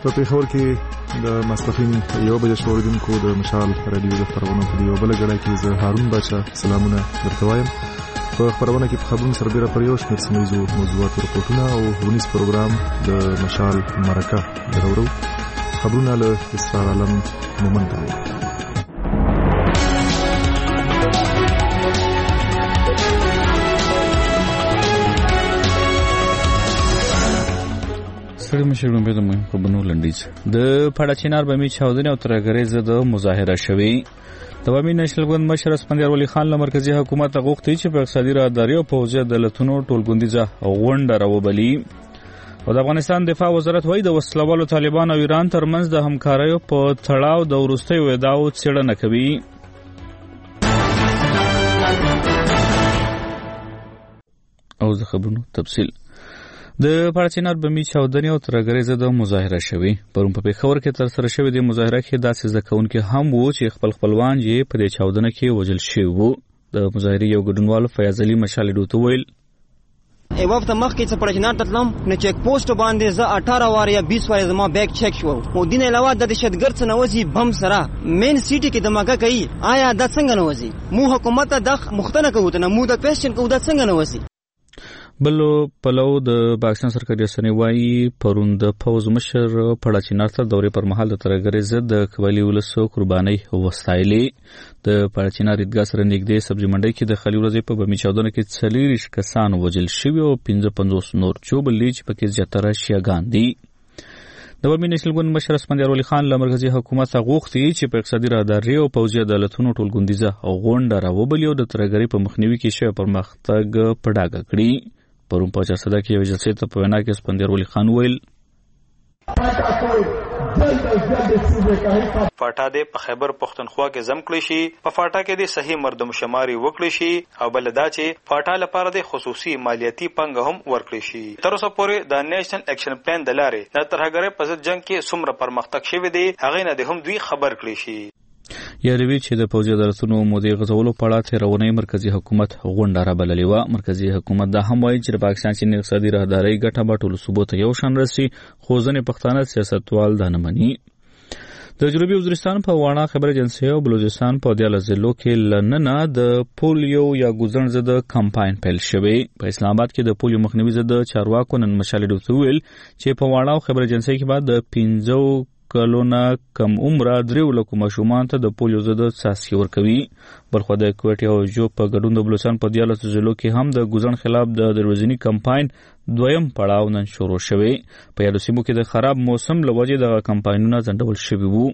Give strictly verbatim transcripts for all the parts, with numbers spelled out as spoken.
په پېښور کې د ماسپښین یو بجې شوریدونکو د مشال رادیو د خبرونو په یو بل غړي کې زه هارون بچا سلامونه درته وایم. په خبرونه کې په خبرونو سره ډیره پر یو شمېر سیمه‌یزو موضوعات راپورټونه او ونیس پروګرام د مشال مرکه درورو خبرونه له اسرار عالم مومند دی. سړي مشرون به د مهم خبرونو لنډیز د پړاچینار بمی چاودنې او ترګرې زده مظاهره شوې. د بمی نېشنل ګوند مشر اسفندیار ولی خان له مرکزی حکومت غوښتي چې په اقتصادي راهداري او پوځي عدالتونو ټولګوندیزه غونډه راوبلي. او د افغانستان دفاع وزارت وایي د وسلوالو طالبان او ایران ترمنځ د همکاریو په تړاو د وروستیو ادعاو څېړنه کوي. او د خبرونو تفصیل د پړاچینار بمی چاودنې او ترګرې زده مظاهره شوې. پرون په پېښور کې ترسره شوې د مظاهره کې داسې زده کوونکي هم وو چې خپل خپلوان یې په دې چاودنه کې وژل شوي وو. د مظاهرې یو ګډونوال فیاض علي مشال ډوته ویل ای وخت مخکې چې پړاچینار ته تلم نو چیک پوسټ باندې زه اٹھارہ واره یا بیس واره زما بیگ چیک شو. او دین علاوه د دهشتګرد څخه نوځي بم سره مین سیټي کې دماغه کوي. آیا دا څنګه نوځي؟ مو حکومت د مختنه کوو ته مو د کوېسچن کوو دا څنګه نوځي؟ بلو پلو د پاکستان سرکاري رسنۍ وایي پرون د پوځ مشر پړاچینار ته دورې پر مهال د ترګرې ضد د قبایلي ولسو قربانۍ وستایلې. د پړاچینار عیدګاه سره نږدې سبزي منډۍ کې د خالي ورځې په بمي چاودنه کې څلېرویشت کسان وژل شوي او پنځه پنځوس نور چوبل دي چې پکې زیاتره شیعهګان دي. د بمی نېشنل ګوند مشر اسفندیار ولی خان له مرکزي حکومت غوښتي چې په اقتصادي راهداري او پوځي عدالتونو ټولګوندیزه غونډه راوبلي او د ترګرې په مخنیوي کې شوی پرمختګ په ډاګه کړي. پرون په چارسده کې یو جلسې ته په وینا کې اسفندیار ولی خان ویل فاټا دې په خیبر پښتونخوا کې زم کړی شي، په فاټا کې دې صحیح مردم شماري وکړي شي او بل دا چې فاټا لپاره د خصوصي مالیاتي پنګ هم ورکړي شي. تر اوسه پورې د نېشنل اکشن پلان د لارې د ترهګرۍ په ضد جنگ کې څومره پرمختګ شوی دی هغه نه هم دوی خبر کړي شي. یاروي چې د پوځي عدالتونو مودې غځولو په اړه تېرونی مرکزی حکومت غونډه رابللې وه. مرکزی حکومت دا هم وایي چې د پاکستان چین اقتصادي راهدارۍ ګټه به ټولو صوبو ته یو شان رسي، خو ځینې پښتانه سیاستوال دا نه مني. د جنوبي وزیرستان په واڼه خبر ایجنسۍ او بلوچستان په دیارلس ضلعو کې له ننه د پولیو یا ګوزڼ ضد کمپاین پیل شوی. په اسلام آباد کې د پولیو مخنیوي ضد چارواکو نن مشال ډوته ویل چې په واڼه او خبر ایجنسۍ کې بعد د پنځو کلونه کم عمره دریو لکو ماشومان ته د پولیو ضد څاڅکي ورکوي. بلخو د کوټې او جوب په ګډون د بلوچستان په دیارلس ضلعو کې هم د ګوزڼ خلاف د دروازني کمپاین دویم پړاو نن شروع شوی. په یادو سیمو کې د خراب موسم له وجې دغه کمپاینونه ځنډول شوي وو.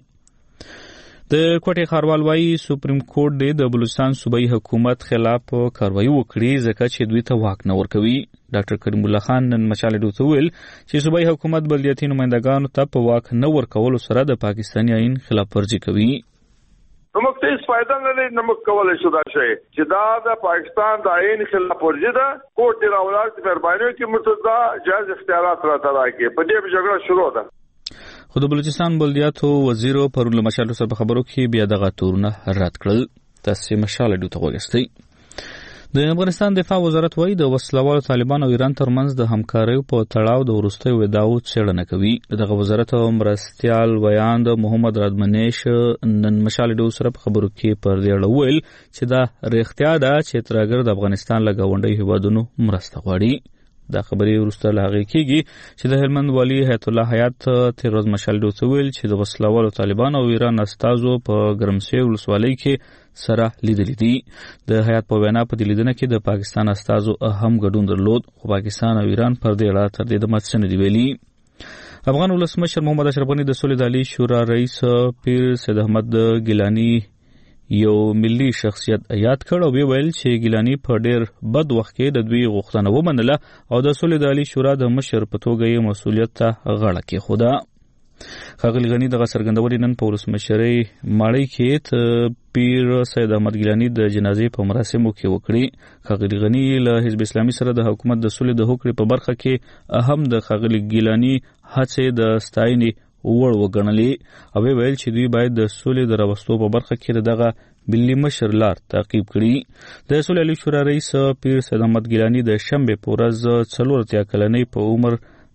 د کوټې ښاروال وایي سپریم کورټ دې د بلوچستان صوبایي حکومت خلاف کاروایي وکړي ځکه چې دوی ته واک نه ورکوي. ډاکټر کریم الله خان نن مشال ډوته ویل چې صوبایي حکومت بلدیاتي نمایندګانو ته په واک نه ورکولو سره د پاکستاني آئین خلاف ورزي کوي. موږ ته هیڅ فایده نه لري، نه موږ کولی شو دا شی چې دا د پاکستان د آئین خلاف ورزي ده. کوټ دې راولاړ چې مهرباني وکړي موږ ته دا جایز اختیارات راته راکړي. په دې جګړه شروع ده. خو د بلوچستان بلدیاتو وزیرو پرون له مشال سره په خبرو کې بیا دغه تورونه رد کړل. تاسې مشال ډوته وګورئ. د افغانستان دفاع وزارت وایي د وسلوالو طالبان او ایران ترمنځ د همکاریو په تړاو د وروستیو ادعاو څېړنه کوي. دغه وزارت مرستیال ویاند محمد رادمنیش نن مشال ډو سره په خبرو کې پر دې اړه ویل چې دا رښتیا ده چې ترګر د افغانستان له ګاونډیو هیوادونو مرسته غواړي. دا خبرې وروسته له هغې کېږي چې د هلمند والي حیات الله حیات تېر ورځ مشال ډو ته ویل چې د وسلوالو طالبان او ایران استازو په ګرمسیر ولسوالۍ کې سره لیدلې دي. د حیات په وینا په دې لیدنه کې د پاکستان استازو اهم ګډون درلود، خو پاکستان او ایران پر دې اړه تر دې دمه څه نه دي ویلي. افغان ولسمشر محمد اشرف غني د سولې د عالي شورا رئیس پیر سید احمد ګیلاني یو ملي شخصیت یاد کړ او ویل چې ګیلاني په ډېر بد وخت کې د دوی غوښتنه ومنله او د سولې د عالي شورا د مشر په توګه یې مسؤلیت ته غاړه کېښوده. ښاغلي غني دغه څرګندونې نن په ولسمشرۍ ماڼۍ کې پیر سید احمد ګیلاني د جنازې په مراسمو کې وکړي. ښاغلي غني له حزب اسلامي سره د حکومت د سولې د هوکړې په برخه کې اهم د ښاغلي ګیلاني هڅې د ستاینې وړ وګڼلې او ویل چې دوی باید د سولې د راوستو په برخه کې دغه ملي مشر لار تعقیب کړي. د سولې عالي شورا رئیس پیر سید احمد ګیلاني د شنبې په ورځ څلور اتیا کلنۍ په عمر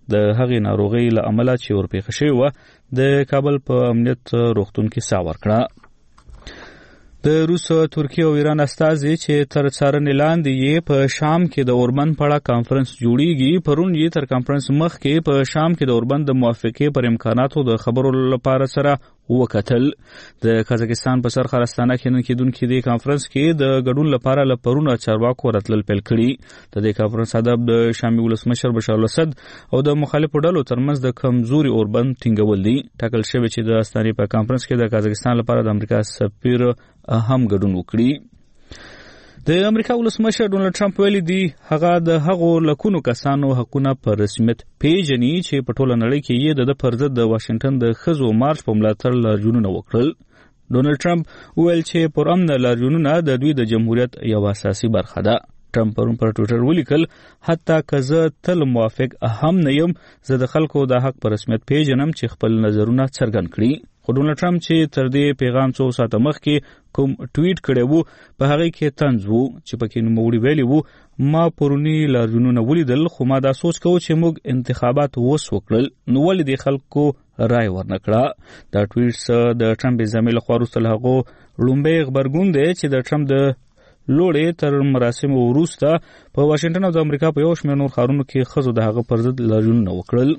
د هغې ناروغۍ له امله چې ورپېښه شوې وه د کابل په امنیت روغتون کې ساه ورکړه. د روس، ترکیه او ایران استازي چې تر څارنې لاندې یې په شام کې د اوربند په اړه کانفرنس جوړیږي، پرون یې تر کانفرنس مخکې په شام کې د اوربند د موافقې پر امکاناتو د خبرو لپاره سره وکتل. د قزاقستان په سرخر استانه کې نن کېدونکي دې کانفرنس کې د ګډون لپاره له پرونه چارواکو راتلل پیل کړي. د دې کانفرنس هدف د شامي ولسمشر بشار الاسد او د مخالفو ډلو ترمنځ د کمزوري اوربند ټینګول دي. ټاکل شوی چې د استانې په کانفرنس کې د قزاقستان لپاره د امریکا سفیر هم ګډون وکړي. د امریکا ولسمشر ډونالد ټرمپ ویلي دی هغه د هغو لکونو کسانو حقونه په رسمیت پیژني چې په ټوله نړۍ کې یې د پر ضد د واشنگټن د ښځو مارچ په ملاتړ لاریونونه وکړل. ډونالد ټرمپ وویل چې پرامن لاریونونه د دوی د جمهوریت یوه اساسي برخه ده. ټرمپ پرون پر ټویټر ولیکل حتی که زه تل موافق هم نه یم، زه د خلکو د حق په رسمیت پیژنم چې خپل نظرونه څرګند کړي. خو ډونالد ټرمپ چې تر دې پیغام څو ساعته مخکې کوم ټویټ کړی وو په هغې کې طنز وو چې پکې نوموړي ویلي وو ما پروني لاریونونه ولیدل خو ما دا سوچ کوو چې موږ انتخابات اوس وکړل نو ولې دې خلکو رای ورنه کړه. دا ټویټ د ټرمپ انتظامیې لخوا وروسته له هغو لومړی غبرګون دی چې د ټرمپ د لوړې تر مراسمو وروسته په واشنګټن او د امریکا په یو شمېر نور ښارونو کې ښځو د هغه پر ضد لاریونونه وکړل.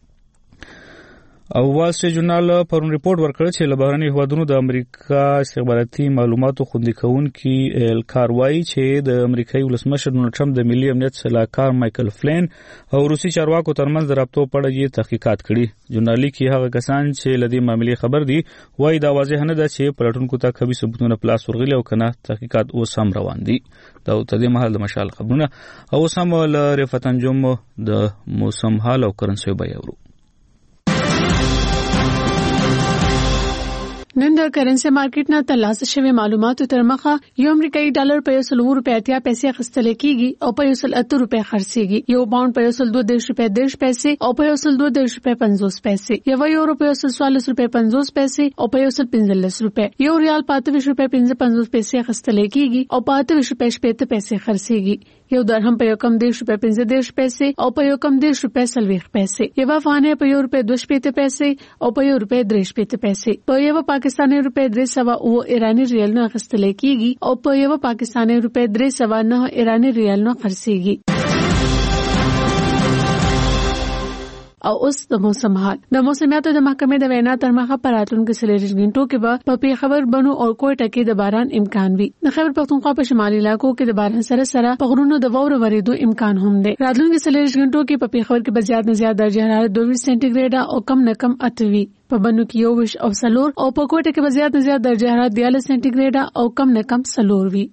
او وال سټریټ ژورنال پرون ریپورت ورکړ چې له بهرنیو هیوادونو د امریکا استخباراتي معلوماتو خوندي کوونکي الکار وایي چې د امریکایي ولسمشر ډونالډ ټرمپ د ملي امنیت سلاکار مایکل فلین او روسي چارواکو ترمنځ د رابطو په اړه یې تحقیقات کړي. ژورنال کې هغه کسان چې له دې معاملې خبر دي وایي دا واضح نه ده چې پلټونکو ته قوي ثبوتونه په لاس ورغلي او کنه تحقیقات اوس هم روان دي. دا تر دې مهال د مشال خبرونه او اوس هم له رفعت انجم د موسم حال او کرنسي بیان ورو. نن د کرنسي مارکیټ نه ترلاسه شوی معلوماتو تر مخه یو امریکایي ډالر په یو سل اووه روپۍ اتیا پیسې اخیستل کېږي او په یو سل اته روپۍ خرڅېږي. یو پاونډ په یو سل دوه دېرش روپۍ دېرش پیسې او په یو سل دوه دېرش روپۍ پنځوس پیسې. یو یورو په یو سل څوارلس روپۍ پنځوس پیسې او په یو سل پنځلس روپۍ. یو ریال په اته ویشت روپۍ پنځه پنځوس پیسې اخیستل کېږي او په اته ویشت روپۍ شپېته پیسې خرڅېږي. یو درهم په یو کم دېرش روپۍ پنځه دېرش پیسې او په یو کم دېرش روپۍ څلوېښت پیسې. یو افغانۍ په یو روپۍ دوه شپېته پیسې او په یو روپۍ درې شپېته پیسې. په یو پاکستاني روپۍ درې سوه اووه ایراني ریالونه اخیستل کېږي او په یو پاکستاني روپۍ درې سوه نه ایراني ریالونه خرڅېږي. او اوس د موسم حال. د موسمیاتو د محکمې د وینا تر مخه په راتلونکو څلوېښت غنټو کې به په پیښور، بنو او کوټه کې د باران امکان وي. د خیبر پختونخوا په شمالي علاقو کې د باران سره سره په غرونو د واورو ورېدو امکان هم دی. راتلونکو څلوېښت غنټو کې په پیښور کې به زیات نه زیات درجه حرارت دوه ویشت سانتي ګریډ او کم نه کم اته وي. په بنو کې یو ویشت او څلور او په کوټه کې به زیات نه زیات درجه حرارت دیارلس سانتي ګریډ او کم نه کم څلور وي.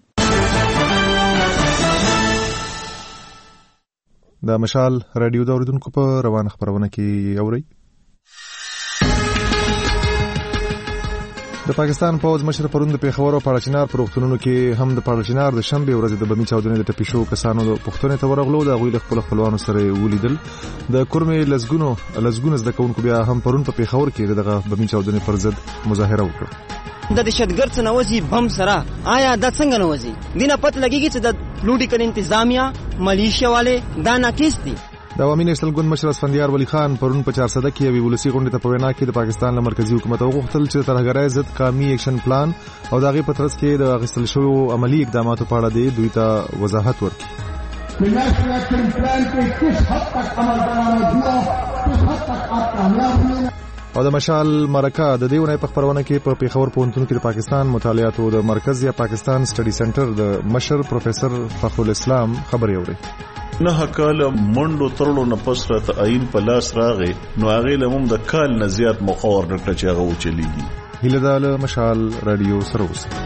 د مشال رادیو د اوریدونکو په روان خبرونه کې اوري. د پاکستان پوز مشر پرون د پیښور او پاړچنار پر وختونو کې هم د پاړچنار د شنبه ورځ د بمی چاودنې د ټپي شو کسانو د پښتنې ته ورغلو د غوی خپل خپلوانو سره ولیدل. د کورمې لزګونو لزګونو زده کوونکو بیا هم پرون په پیښور کې دغه بمی چاودنې پر ضد مظاهره وکړه. د دهشتګرد څخه نوځي بم سره آیا دا څنګه نوځي؟ دینه پته لګیږي چې د پولیټیکل انتظامیه ملیشیا والے دا ناقص دي. د عوامي نېشنل ګوند مشر اسفندیار ولی خان پرون په چارسده کې یوې ولسي غونډې ته په وینا کې د پاکستان له مرکزي حکومت وغوښتل چې ترهګرۍ ضد قومي اکشن پلان او د هغې په ترڅ کې د اخیستل شویو عملي اقداماتو په اړه دی دوی ته وضاحت ورکړي. نیشنل ایکشن پلان کې کس حد تک عمل درآمد ہوا، کس حد تک آپ کامیاب ہوئے. او د مشال مرکه د دې ونې په خبرونه کې په پیښور پوهنتون کې د پاکستان مطالعاتو د مرکز یا پاکستان سټډي سنټر د مشر پروفیسور فخر الاسلام خبرې اوري. نه کال منډو ترلو نه پس راته عین په لاس راغی نو هغه لمم د کال نه زیات مقور نکړه چې هغه وچلیږي. هیله ده له مشال رادیو سره اوسئ.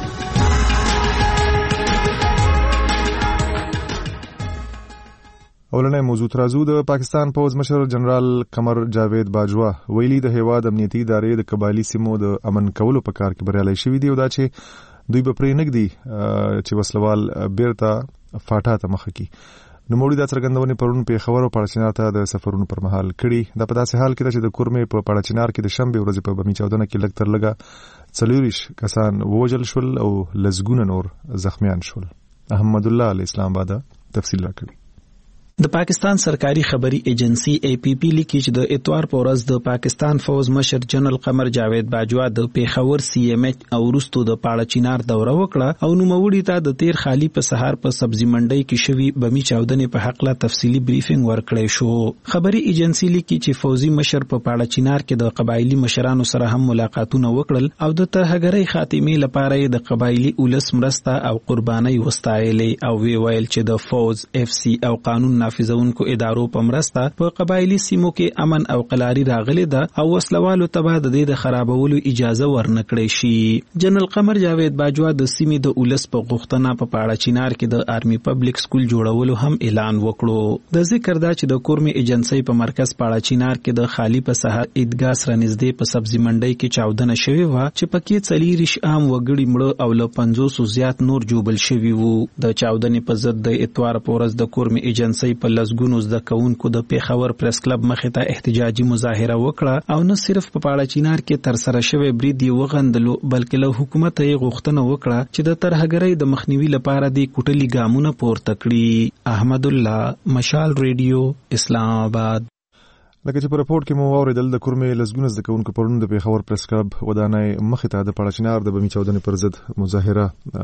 اولنې موضوع ترازو د پاکستان پوز مشر جنرال قمر جاوید باجوا ویلي د هیواد امنیتي ادارې د قبایلی سیمو د امن کولو په کار کې بریالي شوي دي او دا چې دوی به پرې نږدي چې وسلوال بیرته فاټا ته مخه کړي. نوموړي دا څرګندونې پرون پیښور او پاړچنار ته د سفرونو پر مهال کړي. دا په داسې حال کې ده چې د کورمې په پاړچنار کې د شنبې ورځې په بمی چاودنه کې لږ تر لږه څلوېښت کسان ووژل شول او لسګونه نور زخمیان شول. احمد الله له اسلام آباد تفصیل راکوي. د پاکستان سرکاري خبري ایجنسی اے پی پی لیکي چې د اتوار په ورځ د پاکستان فوز مشر جنرال قمر جاوید باجوا د پیښور سی ایم ایچ او وروسته د پاړه چینار دوره وکړه او نوموړي ته د تیر خالی په سهار په سبزی منډي کې شوی بمی چاودنې په حق لا تفصيلي بریفینګ ورکړی شو. خبري ایجنسی لیکي چې فوزي مشر په پاړه چینار کې د قبایلی مشرانو سره هم ملاقاتونه وکړل او د ترهګرۍ خاتمې لپاره د قبایلی اولس مرسته او قرباني وستایلې او وی ویل چې د فوز اف سی او قانون نافذونکو ادارو په مرسته په قبایلی سیمو کې امن او قلاري راغلي ده او وسلوالو ته د دې د خرابولو اجازه ورنکړي شي. جنرال قمر جاوید باجوا د سیمې د اولس په غوښتنه په پاړه چینار کې د آرمي پبلک سکول جوړولو هم اعلان وکړو. د ذکر دا چې د کورمي ایجنسی په مرکز پاړه چینار کې د خالی په سهار عیدګاه سره نږدې په سبزی منډي کې چاودنه شوې و چې پکې څلېریش عام وګړي مړه او له پنځوس زیات نور جوبل شوي وو. د چاودنې په ضد د اتوار په ورځ د کورمي ایجنسی په لسګونو زده کوونکو د پیښور پریس کلب مخې ته احتجاجي مظاهره وکړه او نه صرف په پاړه چینار کې تر سره شوی برید یې وغندلو بلکې له حکومت یې غوښتنه وکړه چې د ترهګرۍ د مخنیوي لپاره د کوټلي ګامونه پورته کړي. احمد الله، مشال ریډیو، اسلام آباد. لکه چې په راپور کې مو واوریدل د کورمې لسګونه زده کوونکو پرون د پیښور پریس کلب ودانۍ مخې ته د پاړه چینار د بمی چاودنې پر ضد مظاهره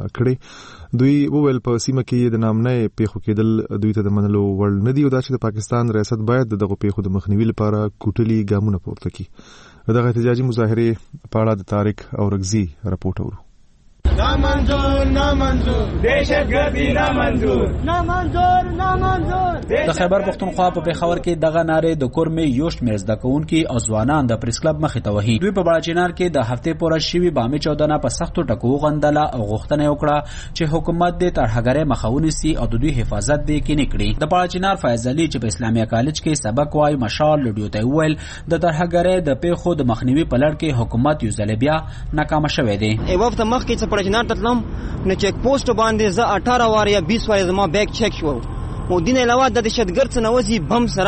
کړې. دوی وویل په سیمه کې د نامنۍ پیښو کېدل دوی ته د منلو وړ نه دي او دا چې د پاکستان ریاست باید دغه پیښو د مخنیوي لپاره کوټلي ګامونه پورته کړي. دغه احتجاجي مظاهرې په اړه د طارق اورغزي راپورټ اورو. نامنظور نامنظور دهشتګردي نامنظور نامنظور نامنظور. د خیبر پښتونخوا په پیښور کې دغه ناره د کورمې یو شمېر زده کوونکي او ځوانان د پریس کلب مخې ته وهي. دوی په پاړه چینار کې د هفتې پوره شوي بامي چاودنه په سختو ټکو وغندله او غوښتنه وکړه چې حکومت د ترهګرۍ مخه ونیسي او د دوی حفاظت دې کینې کړي. د پاړه چینار فیض علي چې په اسلامي کالج کې سبق وایي مشال لډیو ته ویل د ترهګرۍ د پیښو د مخنیوي په لړ کې حکومت یو ځل بیا ناکام شوی دی. ای وخت مخ کې څه پړجنار تلم نه چیک پوسټ باندې زه اٹھارہ وار یا بیس وار زما بیگ چیک شو او دین علاوه د دهشتګرد څخه نوځي بم سره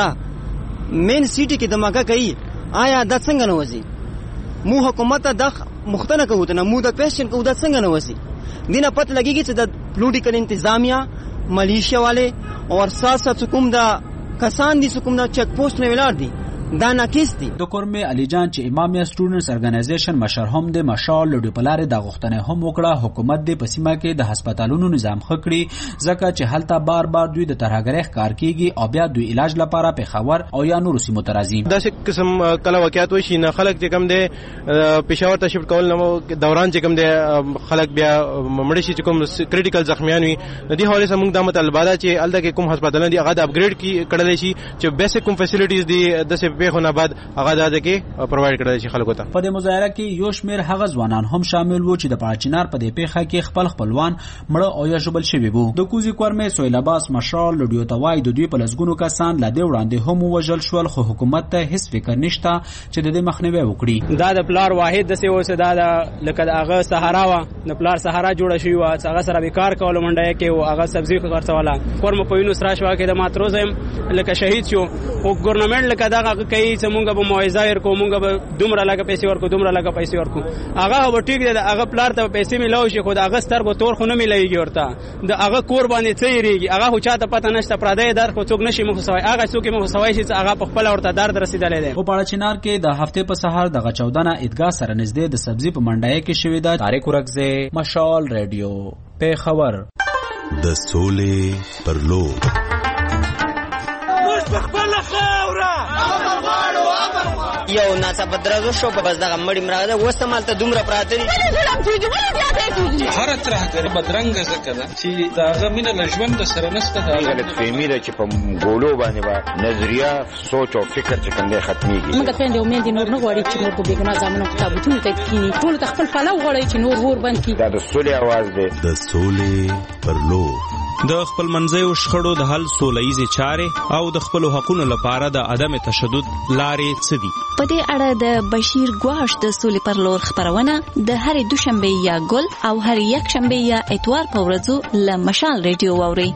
مین سیټي کې دماغه کوي. آیا دا څنګه نوځي؟ مو حکومت د مختنه کوته نه مو د کوېشن کو دا څنګه نوځي؟ دینه پته لګیږي چې د پولیټیکل انتظامیه ملیشیا والے او ساسا حکومت دا کسان دي حکومت دا چیک پوسټ نه ولاړ دي دا ناکیس دي. د کورمې علي جان چې امامیا سټوډنټس ارګنایزیشن مشر هم د مشال لډو پلار د غوښتنې هم وکړه حکومت د پسیمه کې د هسپتالونو نظام خکړي ځکه چې هلته بار بار دوی د ترهګرۍ ښکار کیږي او بیا دوی علاج لپاره پیښور او یا نور سیمو ته راځي. داسې قسم کله واقعیت وشي نه خلک چې کوم دی پیښور ته شفټ کول نه دوران چې کوم دی خلک بیا مړ شي چې کوم کریټیکل زخمیان وي د دې حواله سره موږ د مطالبه ده چې الته کې کوم هسپتالونه دي هغه د اپګریډ کی کړل شي چې بیسیک کوم فیسیلیټیز دي د پیښونه بعد هغه د کې پرووايډ کړل شي خلکو ته. په دې مظاهره کې یو شمېر هغه ځوانان هم شامل وو چې د پاړه چینار په دې پیښه کې خپل خپلوان مړه او یا ژوبل شوي وو. د کوزي کورمې سویل عباس مشال لډیو ته وایي د دوی په لسګونو کسان لا دې وړاندې هم وژل شول خو حکومت ته هیڅ فکر نشته چې د دې مخنیوي وکړي. دا د پلار واحد د سیو سدا د لکه د هغه صحرا وا د پلار صحرا جوړه شوی وا هغه سره بیکار کول منډه کې او هغه سبزی خرڅواله کورم په وینو سره شوا کې د ماتروزم لکه شهید شو او ګورنمنت لکه دا کوي چې مونږ به موعظه ورکو مونږ به دومره لګه پیسې ورکو دومره لګه پیسې ورکو هغه به ټیک دی هغه پلار ته پیسې ملاوي شي خو د هغه سترګو تور خو نه ملایږي ورته د هغه کور باندې څه یریږي هغه خو چاته پته نشته پردې در خو څوک نشي مخ سوای هغه څوک مخ سوای شي هغه په خپل ورته درد رسیدلې ده. په پاړه چینار کې د هفته په سهار دغه چودنه عیدګاه سره نږدې د سبزی په منډای کې شوې ده. طارق اورغزي، مشال ریډیو، پیښور. د سولې پر لور یو ناڅاپه درزو شو په بس دغه مړی مراغه وسته مالته دومره پراته دي هر طرح کې بدرنګ زکه ده چې داغه مینه لژوند سره نسته دا غلط فهمي ده چې په ګولو باندې با نظریه سوچ او فکر چې څنګه ختميږي. موږ ته د امید نور نه غواړي چې نور په بیګنا ځامنو کتابونه ته کینی ټول خپل فلو غواړي چې نور ور باندې دا د سولې आवाज ده. د سولې پر لور د خپل منځیو شخړو د حل سولهیزې چارې او د خپلو حقونو لپاره د عدم تشدد لارې څه دي؟ په دې اړه د بشیر ګواش د سولې پر لور خبرونه د هرې دوشنبه یا ګل او هر یک شنبه یا اتوار په ورځو له مشال ریډیو واورئ.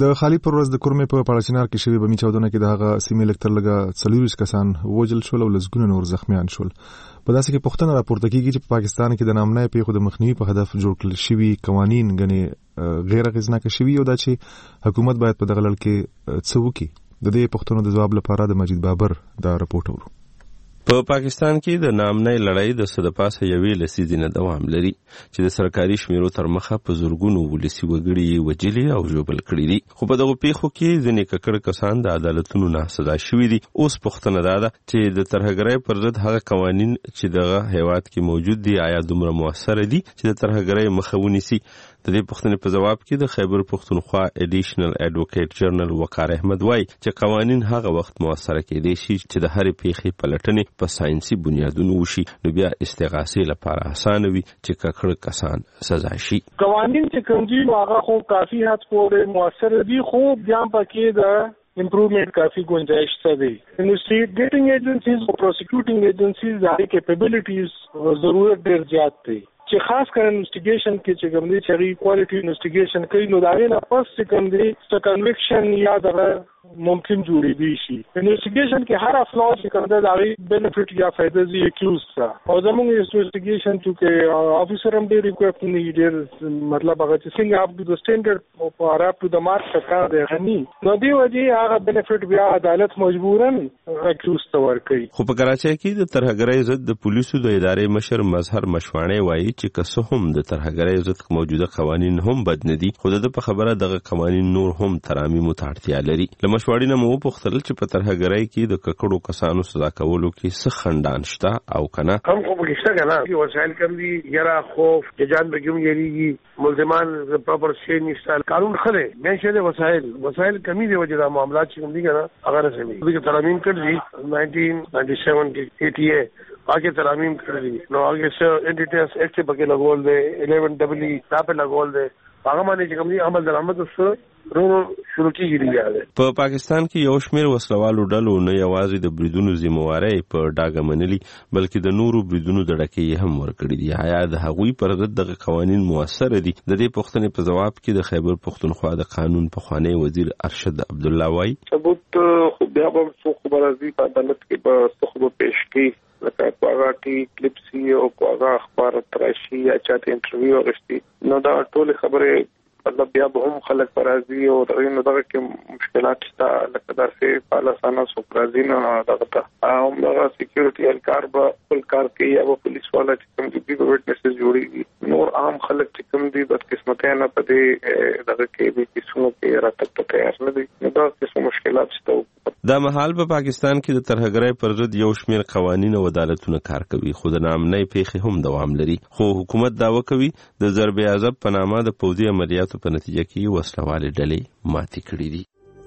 د خالی پر ورځ د کورمې په پاړچینار کې شوی بمی چاودنه کې د هغه سیمې لکتر لګه څلوریز کسان وژل شول او لزګونه نور زخمیان شول. په داسې کې پوښتنه راپورته کیږي چې په پاکستان کې د نامنای پیښو د مخنیوي په هدف جوړ کړل شوي قوانین غني غیر اغیزناک شوي او دا چې حکومت باید په دغه لړ کې څه وکړي. د دې پوښتنو د جواب لپاره د مجید بابر دا راپورټ ورو. په پاکستان کې د نامنۍ لړۍ د څه د پاسه یوې لسیزې نه دوام لري چې د سرکاري شمیرو تر مخه په زورګونو ولسي وګړي وجلي او ژوبل کړي دي. خو په دغه پیښو کې ځینې ککړ کسان د عدالتونو نه سزا شوي دي. اوس پوښتنه دا ده چې د ترهګرۍ پر ضد هغه قوانین چې دغه هیواد کې موجود دي آیا دومره مؤثر دي چې د ترهګرۍ مخه ونیسي؟ د دې پوښتنې په جواب کې د خیبر پښتونخوا اډیشنل ایډوکیټ جنرال وقار احمد وایي چې قوانین هغه وخت مؤثر کېدای شي چې د هرې پیښې پلټنې په ساينسي بنیادونو وشي، نو بیا استغاثې لپاره اسانه وي چې ککړ کسان سزا شي. قوانین چې کوم دي هغه خو کافي حد پورې مؤثر دي، خو بیا پکې د امپروومنٹ کافی گنجائش څه دی. انویسټیګیټینګ ایجنسیز او پروسیکیوټینګ ایجنسیز د کیپیبلیټیز ضرورت ډېر زیات دی چې خاص کر انویسټیګیشن کې چې کوم دي چې کوالټي انویسټیګیشن کوي نو دا نه پس چې کوم دي څه کنویکشن یا دغه ممکن جوړي دي شي. انویسټیګیشن کې هر افلاو چې کوم دا غي بینیفټ یا فائدہ زی اکیوز تا او زموږ انویسټیګیشن چې افیسر هم ډېر ریکویسټ نه ډېر مطلب هغه چې څنګه اپ ټو د سټانډرډ او اپ ټو د مارک څخه دی غني نو دی وجه هغه بینیفټ بیا عدالت مجبورن اکیوز تا ور کوي. خو په کراچۍ کې د ترهګرۍ ضد د پولیسو د ادارې مشر مظهر مشواڼي وایي چې که هم د ترهګرۍ ضد موجوده قوانین هم بد نه دي، خو د په خبره دغه قوانین نور هم ترامیم ته اړتیا لري. مشوړی نه مو پوښتل چې په ترهګرۍ کې د ککړو کسانو سزا کولو کې څه خندان شته او کنه. هم خو پکې کنه چې وسایل کم دي، یرا خوف چې جان بګم یریږي، ملزمان پراپر شي نشته، قانون خله مېشه د وسایل وسایل کمی دی وجه دا معاملات چې دي کنه هغه سمي دغه ترامیم کړی نائنٹین نائنٹی سیون کې ای ټی اے آگے ترامیم کړی نو آگے سر انټیټیس ایکټ په کې لګول دی الیون ډبل ای دا په لګول دی هغه باندې چې کوم دي عمل درآمد وسو ورو شروع کیږي. په پاکستان کې یو شمېر وسلوالو ډلو نه یوازې د بریدونو ذمہواری په ډاګه منلي بلکې د نورو بریدونو د ډکې هم ورکړي دي. آیا د هغوی پر ضد دغه قوانین مؤثر دي؟ د دې پوښتنې په جواب کې د خیبر پښتونخوا د قانون پخوانی وزیر ارشد عبدالله وایي ثبوت خو بیا به څو خبره دي په عدالت کې به څه خبره پیش کړي لکه کوغه کې کلیپسي او کوغه اخبار تراشي یا چاته انټرویو غشتي نو دا ټول خبره مطلب بیا به هم خلک پرازي او دغه نو دغه کې مشکلات شته لکه داسې پالاسانه سوپرازي نه دغه ته او دغه سکیورټي الکار به خپل کار کوي یا پولیس والا چې کوم دي په وټنسز جوړي نور عام خلک چې کوم دي بس قسمته نه پدې دغه کې به کیسونو کې راټک تیار نه دي نو دا څه مشکلات شته. دا مهال په پاکستان کې د ترهګرۍ پر ضد یو شمېر قوانین او عدالتونه کار کوي، خو د نامنۍ پیښې هم دوام لري. خو حکومت دعوه کوي د ضرب عذاب په نامه د پوځي عملیاتو په نتیجه کې وسلوالې ډلې ماتې کړې دي.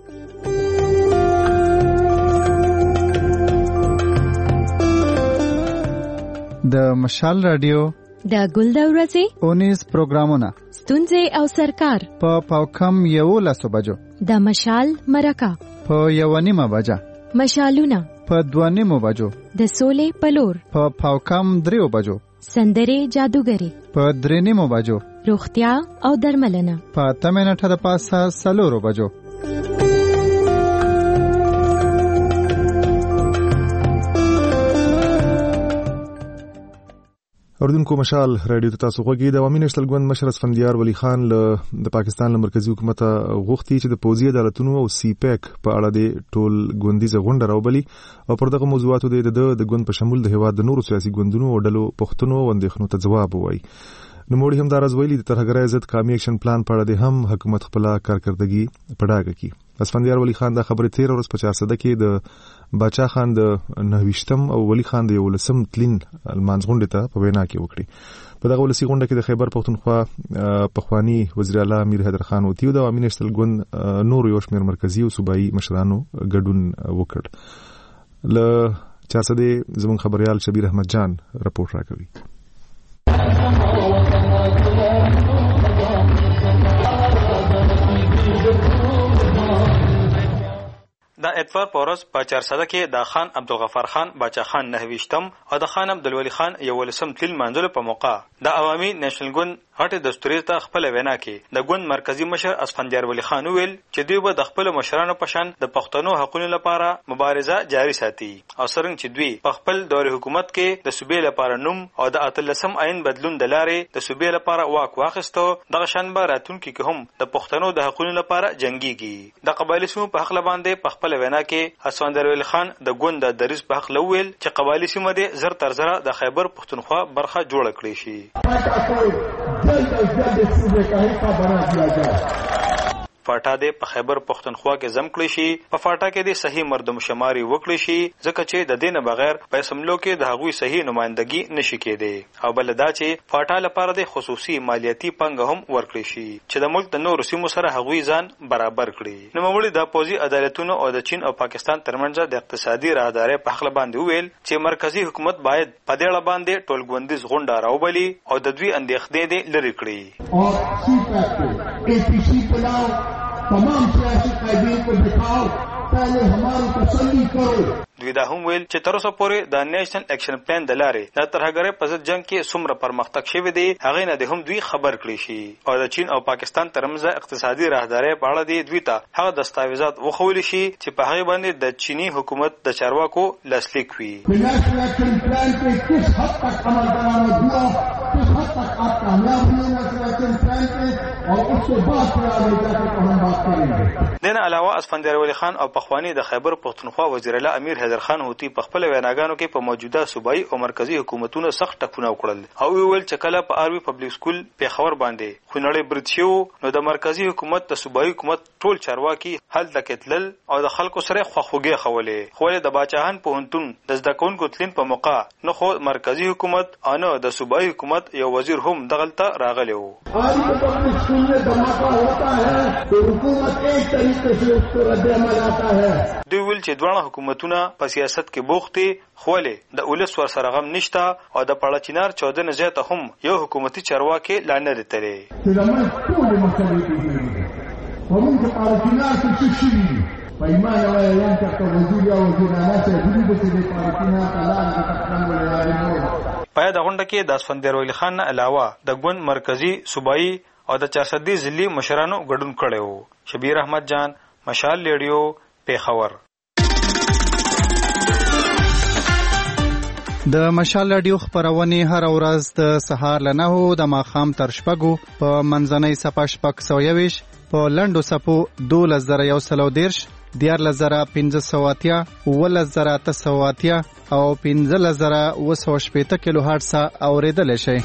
د مشال رادیو د ګل د ورځې اونیز پروګرامونه ستونزې او سرکار په پاوکم یو لسو بجو د مشال مرکه په یو نیمه بجه مشالونه په دوه نیمه بجو د سولې پلور په پاوکم دریو بجو سندرې جادوګری په درې نیمه بجو روغتیا او درملنه په اته منټه د پاسه سلورو بجو. اردوونکو مشال رادیو ته تاسو غوږی د عوامي نېشنل ګوند مشر اسفندیار ولی خان له د پاکستان له مرکزی حکومت غوښتي چې د پوځي عدالتونو او سی پیک په اړه د ټول ګوندیزه غونډه راوبلي او پر دغه موضوعاتو د د ګوند په شمول د هیواد د نورو سیاسي ګوندونو او ډلو پښتنو او اندېښنو ته ځواب ووایي. نو موږ هم دا راز ویلي د ترهګرۍ ضد قومي اکشن پلان په اړه د هم حکومت خپل کارکردګي په ډاګه کې. اسفندیار ولی خان دا خبره تیر ورځ په چهار سده کې د باچا خان د نهویشتم او ولی خان د یولسم تلین المانځ غونډې ته په وینا کې وکړي. په دغه ولسی غونډه کې د خیبر پښتونخوا پخوانی وزیر اعلی امیر حیدر خان او تیو د عوامي نېشنل ګوند نور یو شمېر مرکزی او صوبایي مشرانو ګډون وکړ. له چهار سده زموږ خبريال شبیر احمد جان رپورټ راکوي. د اتوار په ورځ په چارسده کې د خان عبدالغفار خان باچا خان نهویشتم او د خان عبدالولی خان یولسم تلین منځلو په موقع د عوامي نېشنل ګوند غټ دستوري ته خپل وینا کې د ګوند مرکزی مشر اسفندیار ولی خان ویل چې دوی به د خپل مشرانو په شان د پښتنو حقوقو لپاره مبارزه جاری ساتي او څنګه چې دوی په خپل دور حکومت کې د صوبې لپاره نوم او د اتلسم عین بدلون د لارې د صوبې لپاره واک واخیستو دغه شان به راتونکي کې هم د پښتنو د حقوقو لپاره جنگيږي د قبایلی سیمو په حق باندې په خپل وینا کې اسفندیار ولی خان د ګوند د دریس په حق لویل چې قبایلی سیمه د زر تر زره د خیبر پښتونخوا برخه جوړ کړي شي فاټا د په خیبر پښتونخوا کې زم کړی شي په فاټا کې د صحیح مردم شماري وکړي شي ځکه چې د دینه بغیر په اسمبلو کې د هغوی صحیح نمائندګي نشي کېدی او بل دا چې فاټا لپاره د خصوصي مالیاتي پنګ هم ورکړي شي چې د ملک د نورو سیمو سره هغوی ځان برابر کړي نو موږ د پوزي عدالتونو او د چین او پاکستان ترمنځ د اقتصادي راهداري په حق باندې ویل چې مرکزی حکومت باید په دې اړه باندې ټولګوندیز غونډه راوبلي او د دوی اندېښنې دې لري کړي تمام سیاسی قائدین کو دکھاؤ پہلے ہماری تسلی کرو دوی دا هم ویل چې تر اوسه پورې د نېشنل اکشن پلان د لارې د ترهګرۍ په ضد جنگ کې څومره پرمختګ شوی دی هغه نه د هم دوی خبر کړی شي او د چین او پاکستان ترمنځ اقتصادي راهداري په اړه دی دوی ته هغه دستاویزات وښول شي چې په هغه باندې د چینی حکومت د چارواکو لاسلیک وي نېشنل اکشن پلان کې کس حد تک عمل درآمد ہوا کس حد تک آپ کامیاب ہوئے نېشنل اکشن پلان کې اور اس کے بعد پھر آگے جا کر ہم بات کریں گے دین علاوه اسفندیار ولی خان او پخوانی د خیبر پښتونخوا وزیر اعلی امیر حیدر خان هوتی په خپل ویناګانو کې په موجوده صوبایي او مرکزی حکومتونو سخت ټکونه وکړل او ویل چې کله په آروي پبلک سکول په خبر باندې خونړې برتشو نو د مرکزی حکومت د صوبایي حکومت ټول چارواکي حل دکتل او د خلکو سره خوخوږي خولې خو د باچاهن په هنتون د ځدکونکو تلین په موقع نو خو مرکزی حکومت انو د صوبایي حکومت یو وزیر هم دغلطه راغلی وو آروي پبلک سکول میں دھماکہ ہوتا ہے تو حکومت ایک طریقے سے اس کو رد عمل آتا ہے دوی ویل چې دواړه حکومتونه په سیاست کې بوختي خولې د اولس ور سره غم نشته او د پړچینار چودنه زیاته هم یو حکومتي چارواکي لاندې دتلې چې زموږ ټول مسلې دي ومن د پړچینار څه شي پیمانه وایي چې وزیر او وزیرانه چې دوی د دې پړچینار کلان د تقسیم ولري په دا غونډه کې د اسفندیار ولی خان علاوه د ګوند مرکزی صوبایي او د چارسدي ضلعي مشرانو ګډون کړي وو شبیر احمد جان مشال ریډیو پیښور د مشال رادیو خبرونه هر ورځ د سهار له نهو د ماښام تر شپږو په منځنۍ صفه شپږ سوه یویش په لنډو صفو دولس زره یو سلو دیرش دیارلس زره پنځه سوه اتیا اوولس زره اته سوه اتیا او پنځلس زره اوه سوه شپېته کیلو هرټزه اورېدلی شئ.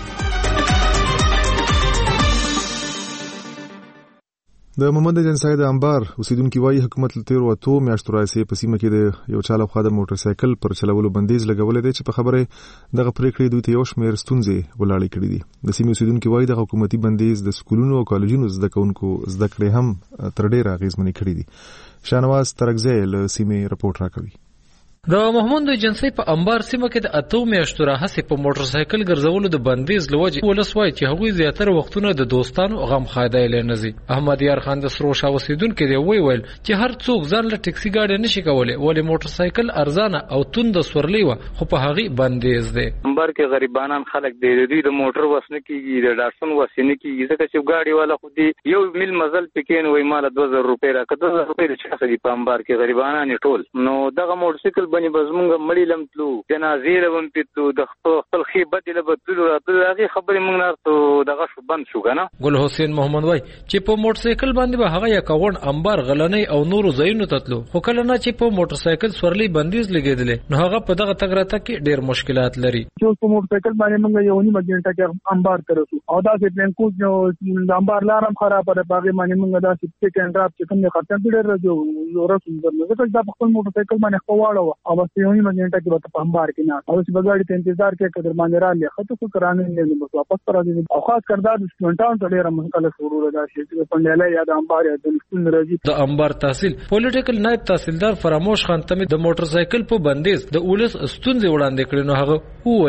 د محمد جنسای د انبار اوسیدونکو وايي حکومت له تیر وته میاشتو راځي په سیمه کې د یو چاله خو د موټر سایکل پر چلولو بندیز لګولې دی چې په خبره دغه پریکړې دوی ته یو شمېر ستونزې ولاړې کړې دي. د سیمې اوسیدونکو وايي د حکومتي بندیز د سکولونو او کالجونو زده کوونکو زده کړې هم تر ډیره اغیزمنې کړې دي. شانواز ترکزی له سیمې رپورټ راکوي. د محمد جنسي په انبار سیمه کې د اتو میاشتو راهسې په موټر سایکل ګرځولو د بندیز لوجې ولس وایي چې هغوی زیاتره وختونه د دوستانو غم خایده یې نه ځي. احمد یار خان د سرو شاه اوسیدونکی دی وی ویل چې هر څوک ځان له ټکسي ګاډي نشي کولی ولې موټر سایکل ارزانه او توند سورلی و خو په هغې بندیز دی. انبار کې غریبانان خلک دی دوی د موټر وس نه کېږي د ډاټسن وس نه کېږي ځکه چې ګاډي والا خو دی یو میل مزل پکې نه وایي ماله دوه زره روپۍ راکړه دوه زره روپۍ د چا څه دي په انبار کې غریبانان یې ټول نو دغه موټر سایکل باندې به زمونږ مړی لم تلو جنازې له هم پیتلو د خپل ښې بدې له به تللو راتلو هغې خبرې مونږ نه دغه شو بند شو که نه. ګل حسین محمد وایي چې په موټر سایکل باندې به هغه یکاوڼ انبار غلنۍ او نورو ځایونو ته تلو خو کله نه چې په موټر سایکل سورلۍ بندیز لګېدلی نو هغه په دغه تګ راتګ کې ډېر مشکلات لري. چې په موټر سایکل باندې مونږ یو نیمه ګنټه کې انبار ته رسو او داسې پلینکوز د انبار لار هم خرابه ده په هغې باندې مونږ داسې پک اینډ ډراپ چې کوم دی خرڅه ډېر رسو رسو ځکه دا په خپل موټر سایکل باندې خپل واړه و او بس یو نیمه ګنټه کې به په انبار کې نه او چې به ګاډي ته انتظار کوې که در باندې رالې ښه ته خو که رانه نه بس واپس ته راځي او خاص کر دا د سټوډنټانو ته ډېره مشکله شروع ده دا شی چې پنډیالی یا د انبار یا د سکول راځي. د انبار تحصیل پولیټیکل نایب تحصیلدار فراموش خان ته د موټر سایکل په بندیز د ولس ستونزې وړاندې کړې نو هغه وویل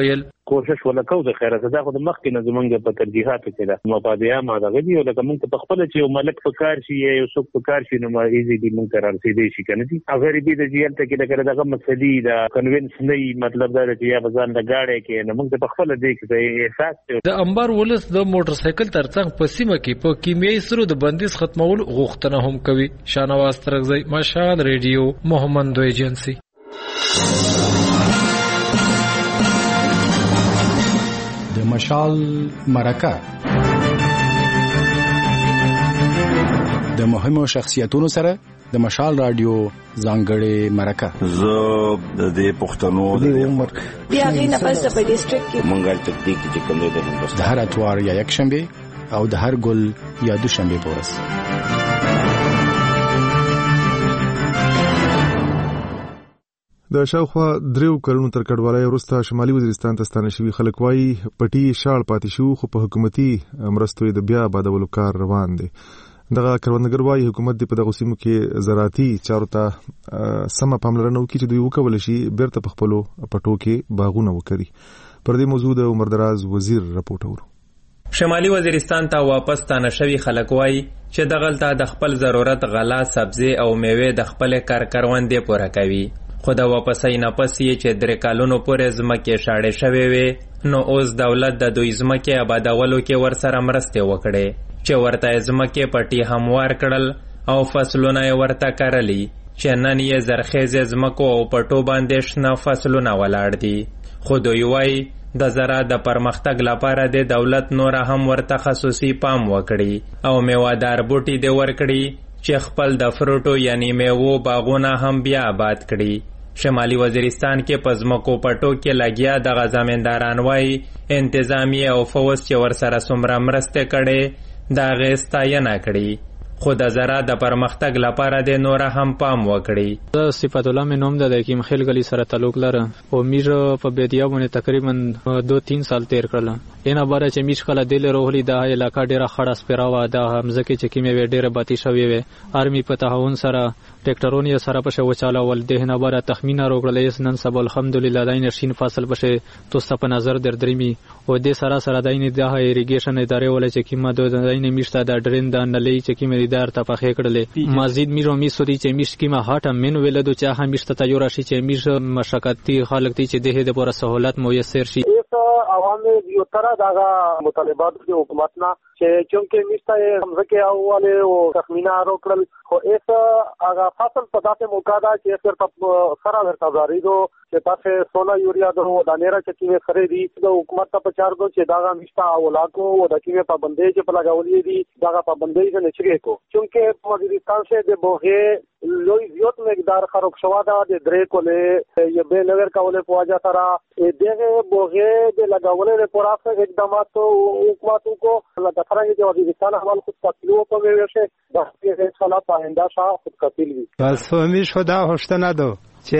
کوشش ولکو د خیره دا خو د مخکې نه زمونږ په ترجیحاتو کې ده مفادیا ما دغه دی لکه موږ په خپل چې یو ملک په کار شي یو څوک په کار شي نو ما ایزي دي موږ تر رسیدې شي کنه دي اگر دې د جیل ته کې دغه دغه مسلې دا کنوینس نه مطلب دا چې یا بزان د گاډي کې نو موږ په خپل دې کې احساس د انبار ولس د موټر سایکل ترڅنګ په سیمه کې په کیمیاوي سرو د بندیز ختمول غوښتنه هم کوي. شانواز ترغزی، مشال ریډیو، محمد ایجنسی. د مشال مرکه د مهمو شخصیتونو سره د مشال رادیو ځانګړې مرکه. زه د دې پښتنو د عمر بیا غینه پس په ډیسټریکټ کې مونږه تکتیک چې کوم دی د هر اتوار یا یک شنبه او د هر ګل یا دوشنبه پورس. د شاوخوا دریو کلونو تر کډوالۍ وروسته شمالي وزیرستان ته ستانه شوي خلک وایي پټي شاړ پاتې شو خو په حکومتي مرستو د بیا آبادولو کار روان دی. دغه کروندګر وایي حکومت د په دغه سیمو کې زراعتي چارو ته سمه پاملرنه وکړي چې دوی وکولی شي بیرته په خپلو پټو کې باغونه وکري. پر دې موضوع د عمر دراز وزیر راپورټ اورو. شمالي وزیرستان ته واپس ستانه شوي خلک وایي چې دغلته د خپل ضرورت غلا، سبزي او میوې د خپل کار کروندې پوره کوي. خو د واپسۍ نه پس یې چې درې کالونو پورې ځمکې شاړې شوې وې نو اوس دولت د دوی ځمکې آبادولو کې ورسره مرستې وکړې چې ورته یې ځمکې پټي هموار کړل او فصلونه یې ورته کرلي چې نن یې زرخیزې ځمکو او پټو باندې شنه فصلونه ولاړ دي. خو دوی وایي د زراعت د پرمختګ لپاره د دولت نور هم ورته خصوصي پام وکړي او میوهدار بوټي دې ورکړي چې خپل د فروټو یعنی میوو باغونه هم بیا آباد کړي. شمالي وزیرستان کې په ځمکو پټو کې لګیا دغه زمینداران وایي انتظامیه او فوز چې ورسره څومره مرستې کړې د هغې ستاینه کړي خو د زراعت د پرمختګ لپاره د نور هم پام وکړي. زه صفت الله مې نوم ده د حکیم خیل گلی سره تعلق لرم او میر په بیدیا باندې تقریبا دو تین سال تیر کړل. اینا باره چې میش کله دل روغلی د علاقه ډیره خړه سپراوه د همزکه چې کیمه وی ډیره باتی شوی وي آرمی په تعاون سره ټریکټرونی سره په شو چاله ول دهنه باره تخمینه روغړلې نن سبا الحمدلله داین شین فاصل پشه توسته په نظر در درمی او د سره سره داین د ایریګیشن ادارې ول چې کیمه د داین میشته د ډرین د نلې چې کیمه دار ته پخې کړلې مزید میرو می سوري چې میش کیمه هاټه من ولدو چې هم میشته ته یو راشي چې میش مشقتي خلک دي چې د دې لپاره سہولت میسر شي. عوام یو تر دغه مطالبات د حکومت نه چې چونکه میشته همزکه اواله او تخمینه روکړل خو ایس هغه فصل په داسې موقع ده چې صرف سره ورته زاریدو چې تاسو سونا یوریا د دانیرا چې کیمه خریدي د حکومت ته پچار دو چې داغه میشته اولاکو او د کیمه پابندۍ چې په لګولې دي داغه پابندۍ نه چریږي کو چونکه په وزیرستان سے د بوغه لوی زیات مقدار خراب شوا ده د درې کوله یې به نظر کوله په واجه سره دغه بوغه د لګولې لپاره اقدامات حکومت کو لکه څنګه چې وزیرستان حوال خود کفیلو په ویشه د دې خلاف آینده شاه خود کفیل وي. بس فهمیش خدا هشتنه دو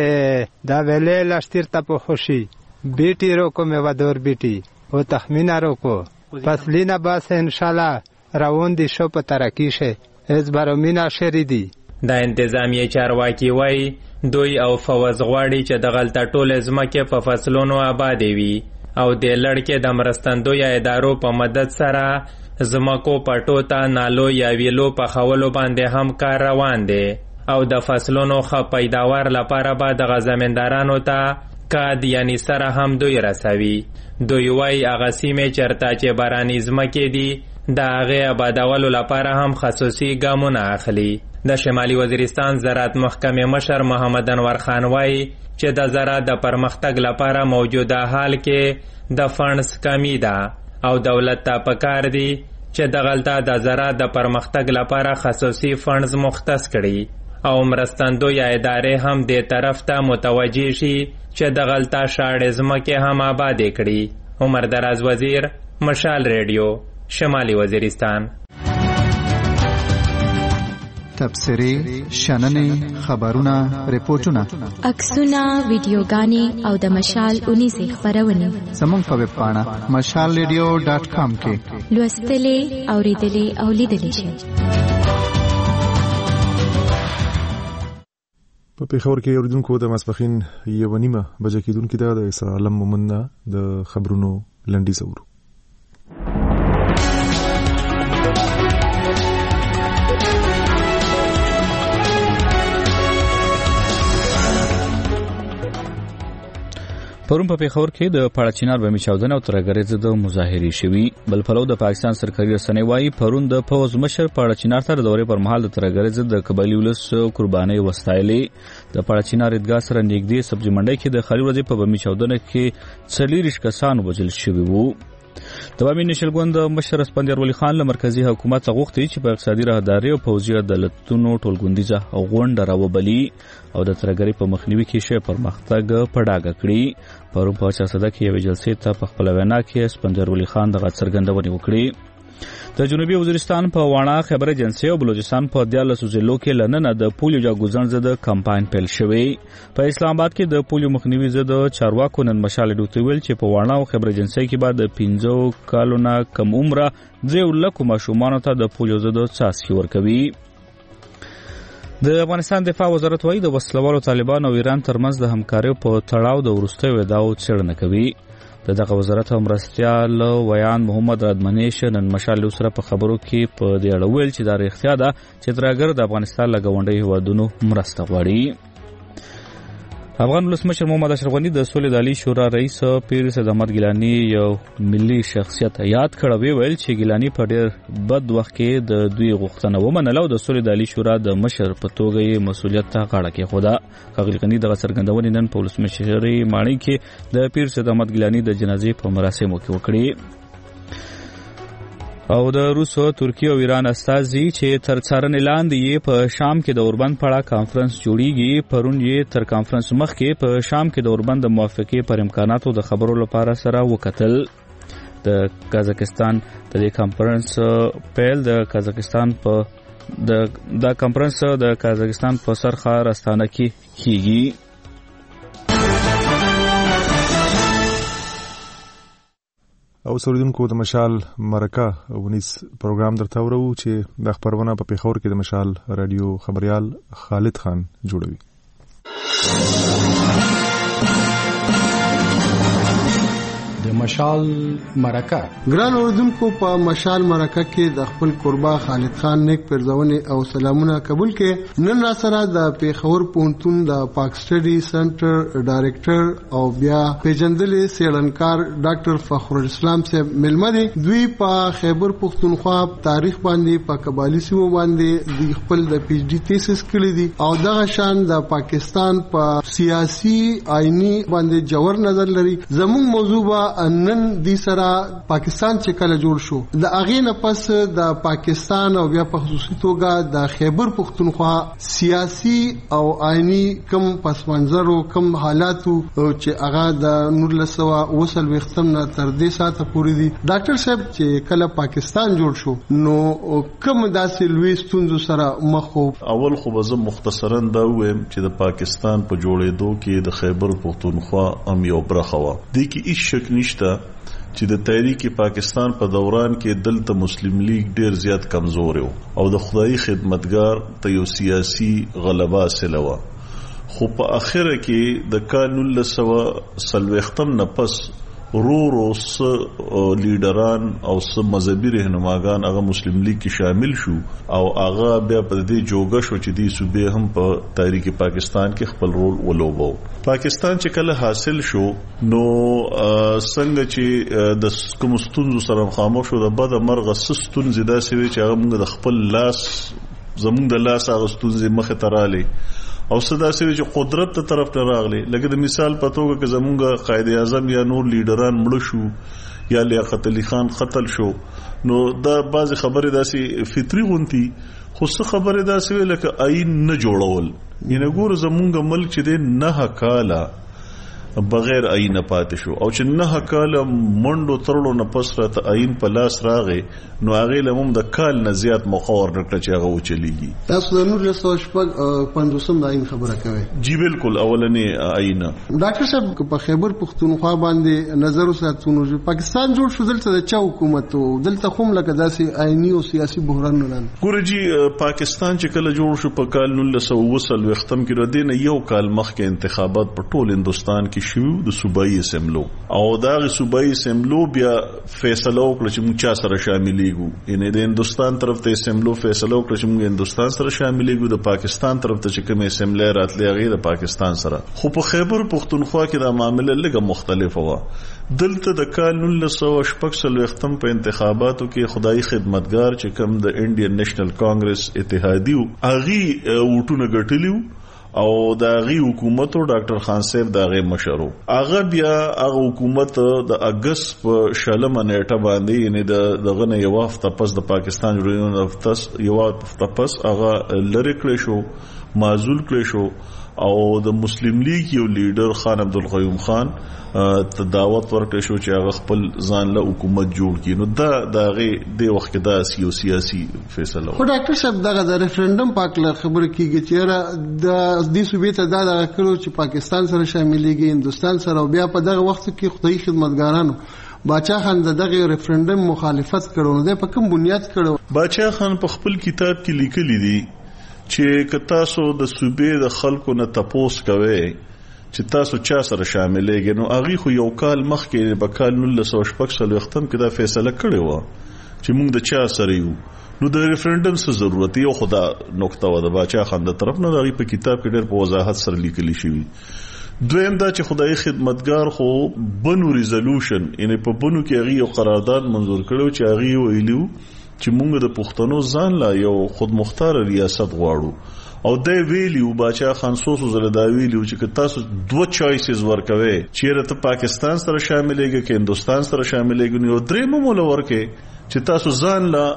چې دا ویلې لاشتیر ته په خوشي بیٹی رو کو مې ودور بیٹی او تخمینه رو کو فصلینا باس ان شاء الله روان دي شو په ترقی شه از برامینا شریدي. د انتظامیه چارواکي وای دوی او فوز غواړي چې د غلطه ټول ځمکې په فصلونو آباد وي او د لړکې د مرستندو یا ادارو په مدد سره ځمکو پټو ته نالو یا ویلو په خولو باندې هم کار روان دی او د فصلونو ښه پیداوار لپاره به دغه زمیندارانو ته کاد یعنی سره هم دوی رسوي. دوی وای هغه سیمې چرته چې باراني ځمکې دي د هغې آبادولو لپاره هم خصوصي ګامونه اخلي. د شمالي وزیرستان زراعت محکمې مشر محمد انور خان وایي چې د زراعت د پرمختګ لپاره موجوده حال کې د فنډز کمی ده او دولت ته پکار دی چې دغلته د زراعت د پرمختګ لپاره خصوصي فنډز مختص کړي او مرستندو یا ادارې هم دې طرف ته متوجه شي چې دغلته شاړې ځمکې هم آبادې کړي. عمر دراز وزیر، مشال ریډیو، شمالي وزیرستان. تبصرې، شننې، خبرونه، ریپورتونه، عکسونه، ویډیوګانې او د مشال اونیزې خپرونې زموږ په ویب پاڼه مشال ریډیو ډاټ کام کې لوستلې، اوریدلې او لیدلې شئ. په پیښور کې اوریدونکو د ماسپخین یو نیمه بجې کېدونکې ده د اسرا عالم مومند د خبرونو لنډیز اورو. پرون په پیښور کې د پاړچینار بمي چاودنه او ترګرې ضد مظاهرې شوي. بل پلو د پاکستان سرکاري رسنۍ وايي پرون د پوز مشر پاړچینار ته د دورې پر مهال د ترګرې ضد د قبایلی ولس قربانۍ وستایلې. د پاړچینار عیدګاه سره نږدې سبزي منډۍ کې د خالي ورځې په بمي چاودنه کې څلوېښت کسان وژل شوي وو. د بامي نېشنل ګوند مشر اسپندیار ولی خان له مرکزي حکومت څخه غوښتي چې په اقتصادي راهداري او پوځي عدالتونو ټولګوندیزه غونډه راوبلي او د ترګرۍ په مخنیوي کې شی پرمختګ په ډاګه کړي. پرون په چارسده کې یوې جلسې ته په خپله وینا کې اسپندیار ولی خان دغه څرګندونې وکړې. د جنوبي وزیرستان په واڼه خبر ایجنسي او بلوچستان په دیارلسو ضلعو کې له ننه د پولیو جاګوزن ضد کمپاین پیل شوی. په اسلام آباد کې د پولیو مخنیوي ضد چارواکو نن مشال ډوته ویل چې په واڼه او خبر ایجنسي کې بعد د پنځو کالونو کم عمره درې لکو ماشومانو ته د پولیو ضد څاڅکي ورکوي. د افغانستان دفاع وزارت وايي د وسلوالو طالبان او ایران ترمنځ د همکارۍ په تړاو د وروستیو ادعاو څېړنه کوي. د دغه وزارت مرستیال ویان محمد رادمنیش نن مشال سره په خبرو کې په دې اړه ویل چې دا رښتیا ده چې ترګر د افغانستان له ګاونډي هیوادونو مرسته غواړي. افغان ولسمشر محمد اشرف غني د سولې د عالی شورا رئیس پیر سید احمد ګیلاني یو ملي شخصیت یاد کړ. ویل چې ګیلاني په ډېر بد وخت کې د دوی غوښتنه ومنله او د سولې د عالی شورا د مشر په توګه یې مسؤلیت ته غاړه کېښوده. ښاغلي غني دغه څرګندونې نن په ولسمشرۍ ماڼۍ کې د پیر سید احمد ګیلاني د جنازې په مراسمو کې وکړې. او د روس، ترکیه او ایران استازي چې تر څارنې لاندې یې په شام کې د اوربند په اړه کانفرنس جوړیږي. پرون یې تر کانفرنس مخکې په شام کې د اوربند د موافقې پر امکاناتو د خبرو لپاره سره وکتل. د قزاقستان د دې کانفرنس پیل د قزاقستان په د د کانفرنس د قزاقستان په سرخار استانه کې کیږي. او سوریدونکو د مشال مرکه ونیس پروګرام درته ورو چې د خبرونه په پیښور کې د مشال رادیو خبريال خالد خان جوړوي. د مشال مرکه ګران اوردونکو په مشال مرکه کې د خپل قربا خالد خان نیک پرځونه او سلامونه قبول کې نن را سره د پیښور پونتون د پاک سټډي سنټر ډایریکټر او بیا پیجندلې سیړنکار ډاکټر فخر الاسلام صاحب ملمدي دوی په خیبر پختونخوا تاریخ باندې په قبایلی سیمو باندې د خپل د پی ایچ ډي تھیسس کړی دي او دغه شان د پاکستان په سیاسي آئینی باندې جوړ نظر لري. زموږ موضوع نن دی سره پاکستان چې کله جوړ شو د اغه نه پس د پاکستان او بیا په خصوصي توګه د خیبر پختونخوا سیاسي او آئینی کم پس منظر او کم حالاتو چې هغه د نور لسوا وصل وختم نه تر دې ساته پوری دي. ډاکټر صاحب چې کله پاکستان جوړ شو نو کم داسې لوی ستونزو سره مخ وو. اول خو به مختصرا دا وایم چې د پاکستان په جوړېدو کې د خیبر پختونخوا ام یو برخه و دي کې هیڅ شک نشته چې د تحریک پاکستان په دوران کې دلته مسلم لیگ ډیر زیات کمزور و او د خدای خدمتګار ته یو سیاسي غلبه حاصله و. خو په اخره کې د کال نولس سوه څلوېښتم نه پس رو رو س لیډران او س مذهبي رهنماګان هغه مسلم لیگ کې شامل شو او هغه بیا په دې جوګه شو چې دې صوبې هم په تحریک پاکستان کې خپل رول ولوبو. پاکستان چې کله حاصل شو نو څنګه چې د کوم ستونزو سره مخامخ شو د بده مرغه سستون زیاده شوی چې هغه موږ د خپل لاس زموږ د لاس هغه ستونزې مخه تراله او صدا سوي چې قدرت ته طرف ته راغلي. لکه د مثال په توګه کې زمونږ قائد اعظم یا نور لیډران مړ شو یا لیاقت علي خان قتل شو نو دا بعض خبره داسي فطري غونتي خو څه خبره داسي لکه آئین نه جوړول. ینه ګور زمونږ ملک چې د نه کاله بغیر آئین پاتې شو او چې نه کاله منډو ترړو نه پس راته آئین په لاس راغې نو هغې له هم د کال نه زیات موقع ورنکړه چې هغه وچلیږي. تاسو د نولس سوه شپږ پنځوسم د آئین خبره کوئ؟ جی بالکل اولنې آئین. ډاکټر صاحب په خیبر پښتونخوا باندې نظر وساتو نو پاکستان جوړ شو دلته د چا حکومت و دلته خو هم لکه داسې آئیني او سیاسي بحران نه راغلی. ګوره جی پاکستان چې کله جوړ شو په کال نولس سوه اووه څلوېښتم کې د دې نه یو کال مخکې انتخابات په ټول هندوستان کې شوي د صوبایي اسمبلو او د هغې صوبایي اسمبلو بیا فیصله وکړه چې موږ چا سره شاملېږو. یعنې د هندوستان طرف ته اسمبلو فیصله وکړه چې موږ هندوستان سره شاملېږو، د پاکستان طرف ته چې کومې اسمبلی راتلې هغې د پاکستان سره. خو په خیبر پښتونخوا کې دا معامله لږه مختلفه وه. دلته د کال نولس سوه شپږ څلوېښتم په انتخاباتو کې خدایي خدمتګار چې کوم د انډین نیشنل کانګرس اتحادي و هغې ووټونه ګټلي او د هغې حکومت و ډاکټر خان صاحب د هغې مشر و. هغه بیا هغه حکومت د اګست په شلمه نیټه باندې یعنې د دغه نه یوه هفته پس د پاکستان جوړېدو یوه هفته پس هغه لرې کړی شو، معزول کړی شو او د مسلم لیگ یو لیډر خان عبدالقیوم خان ته دعوت ورکړی شو چې هغه خپل ځان له حکومت جوړ کړي. نو دا د هغې دې وخت کې دا یو سیاسي فیصله. خو ډاکټر صاحب دغه د ریفرنډم په هکله خبره کېږي چې یاره د دې صوبې ته دا دغه کړو چې پاکستان سره شاملېږي هندوستان سره، او بیا په دغه وخت کې خدایي خدمتګارانو باچا خان د دغه ریفرنډم مخالفت کړو. نو دی په کوم بنیاد کړو؟ باچا خان په خپل کتاب کې لیکلي دي چې که تاسو د صوبې د خلکو نه تپوس کوئ چې تاسو چا سره شاملېږئ، نو هغې خو یو کال مخکې په کال نولس سوه شپږ څلوېښتم کې دا فیصله کړې وه چې موږ د چا سره یو. نو د ریفرنډم څه ضرورت یو خو دا نقطه وه د باچا خان د طرف نه، د هغې په کتاب کې ډېر په وضاحت سره لیکلي شوي. دویم دا چې خدایي خدمتګار خو بنو ریزولوشن یعنې په بنو کې هغې یو قرارداد منظور کړی چې هغې ویلي چې مونږ د پښتنو ځان لا یو خودمختار ریاست غواړو او دی ویلی و باچا خان سوسو زله دا ویلی و چې تاسو دوه چوایسز ورکوي چیرې ته پاکستان سره شاملېږئ که هندوستان سره شاملېږئ، نو درېیمه موله ورکړئ چې تاسو ځان لا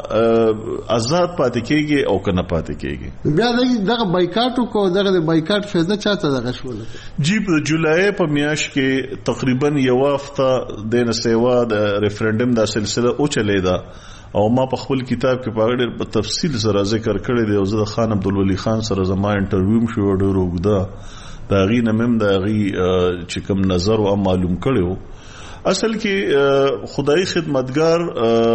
آزاد پاتې کېږئ او که نه پاتې کېږئ. بیا دغه بایکاټ وکړو، دغه د بایکاټ فایده چاته دغه شوله؟ جی په جولای په میاشت کې تقریبا یوه هفته د نه سیوا د ریفرنډم دا سلسله وچلېده او ما په خپل کتاب کې په ډېر په تفصیل سره ذکر کړی دی او زه د خان عبدالولي خان سره زما انټرویو شو ډېر اوږده د هغې نه مې د هغې چې کوم نظر و معلوم کړی و. اصل کې خدایي خدمتګار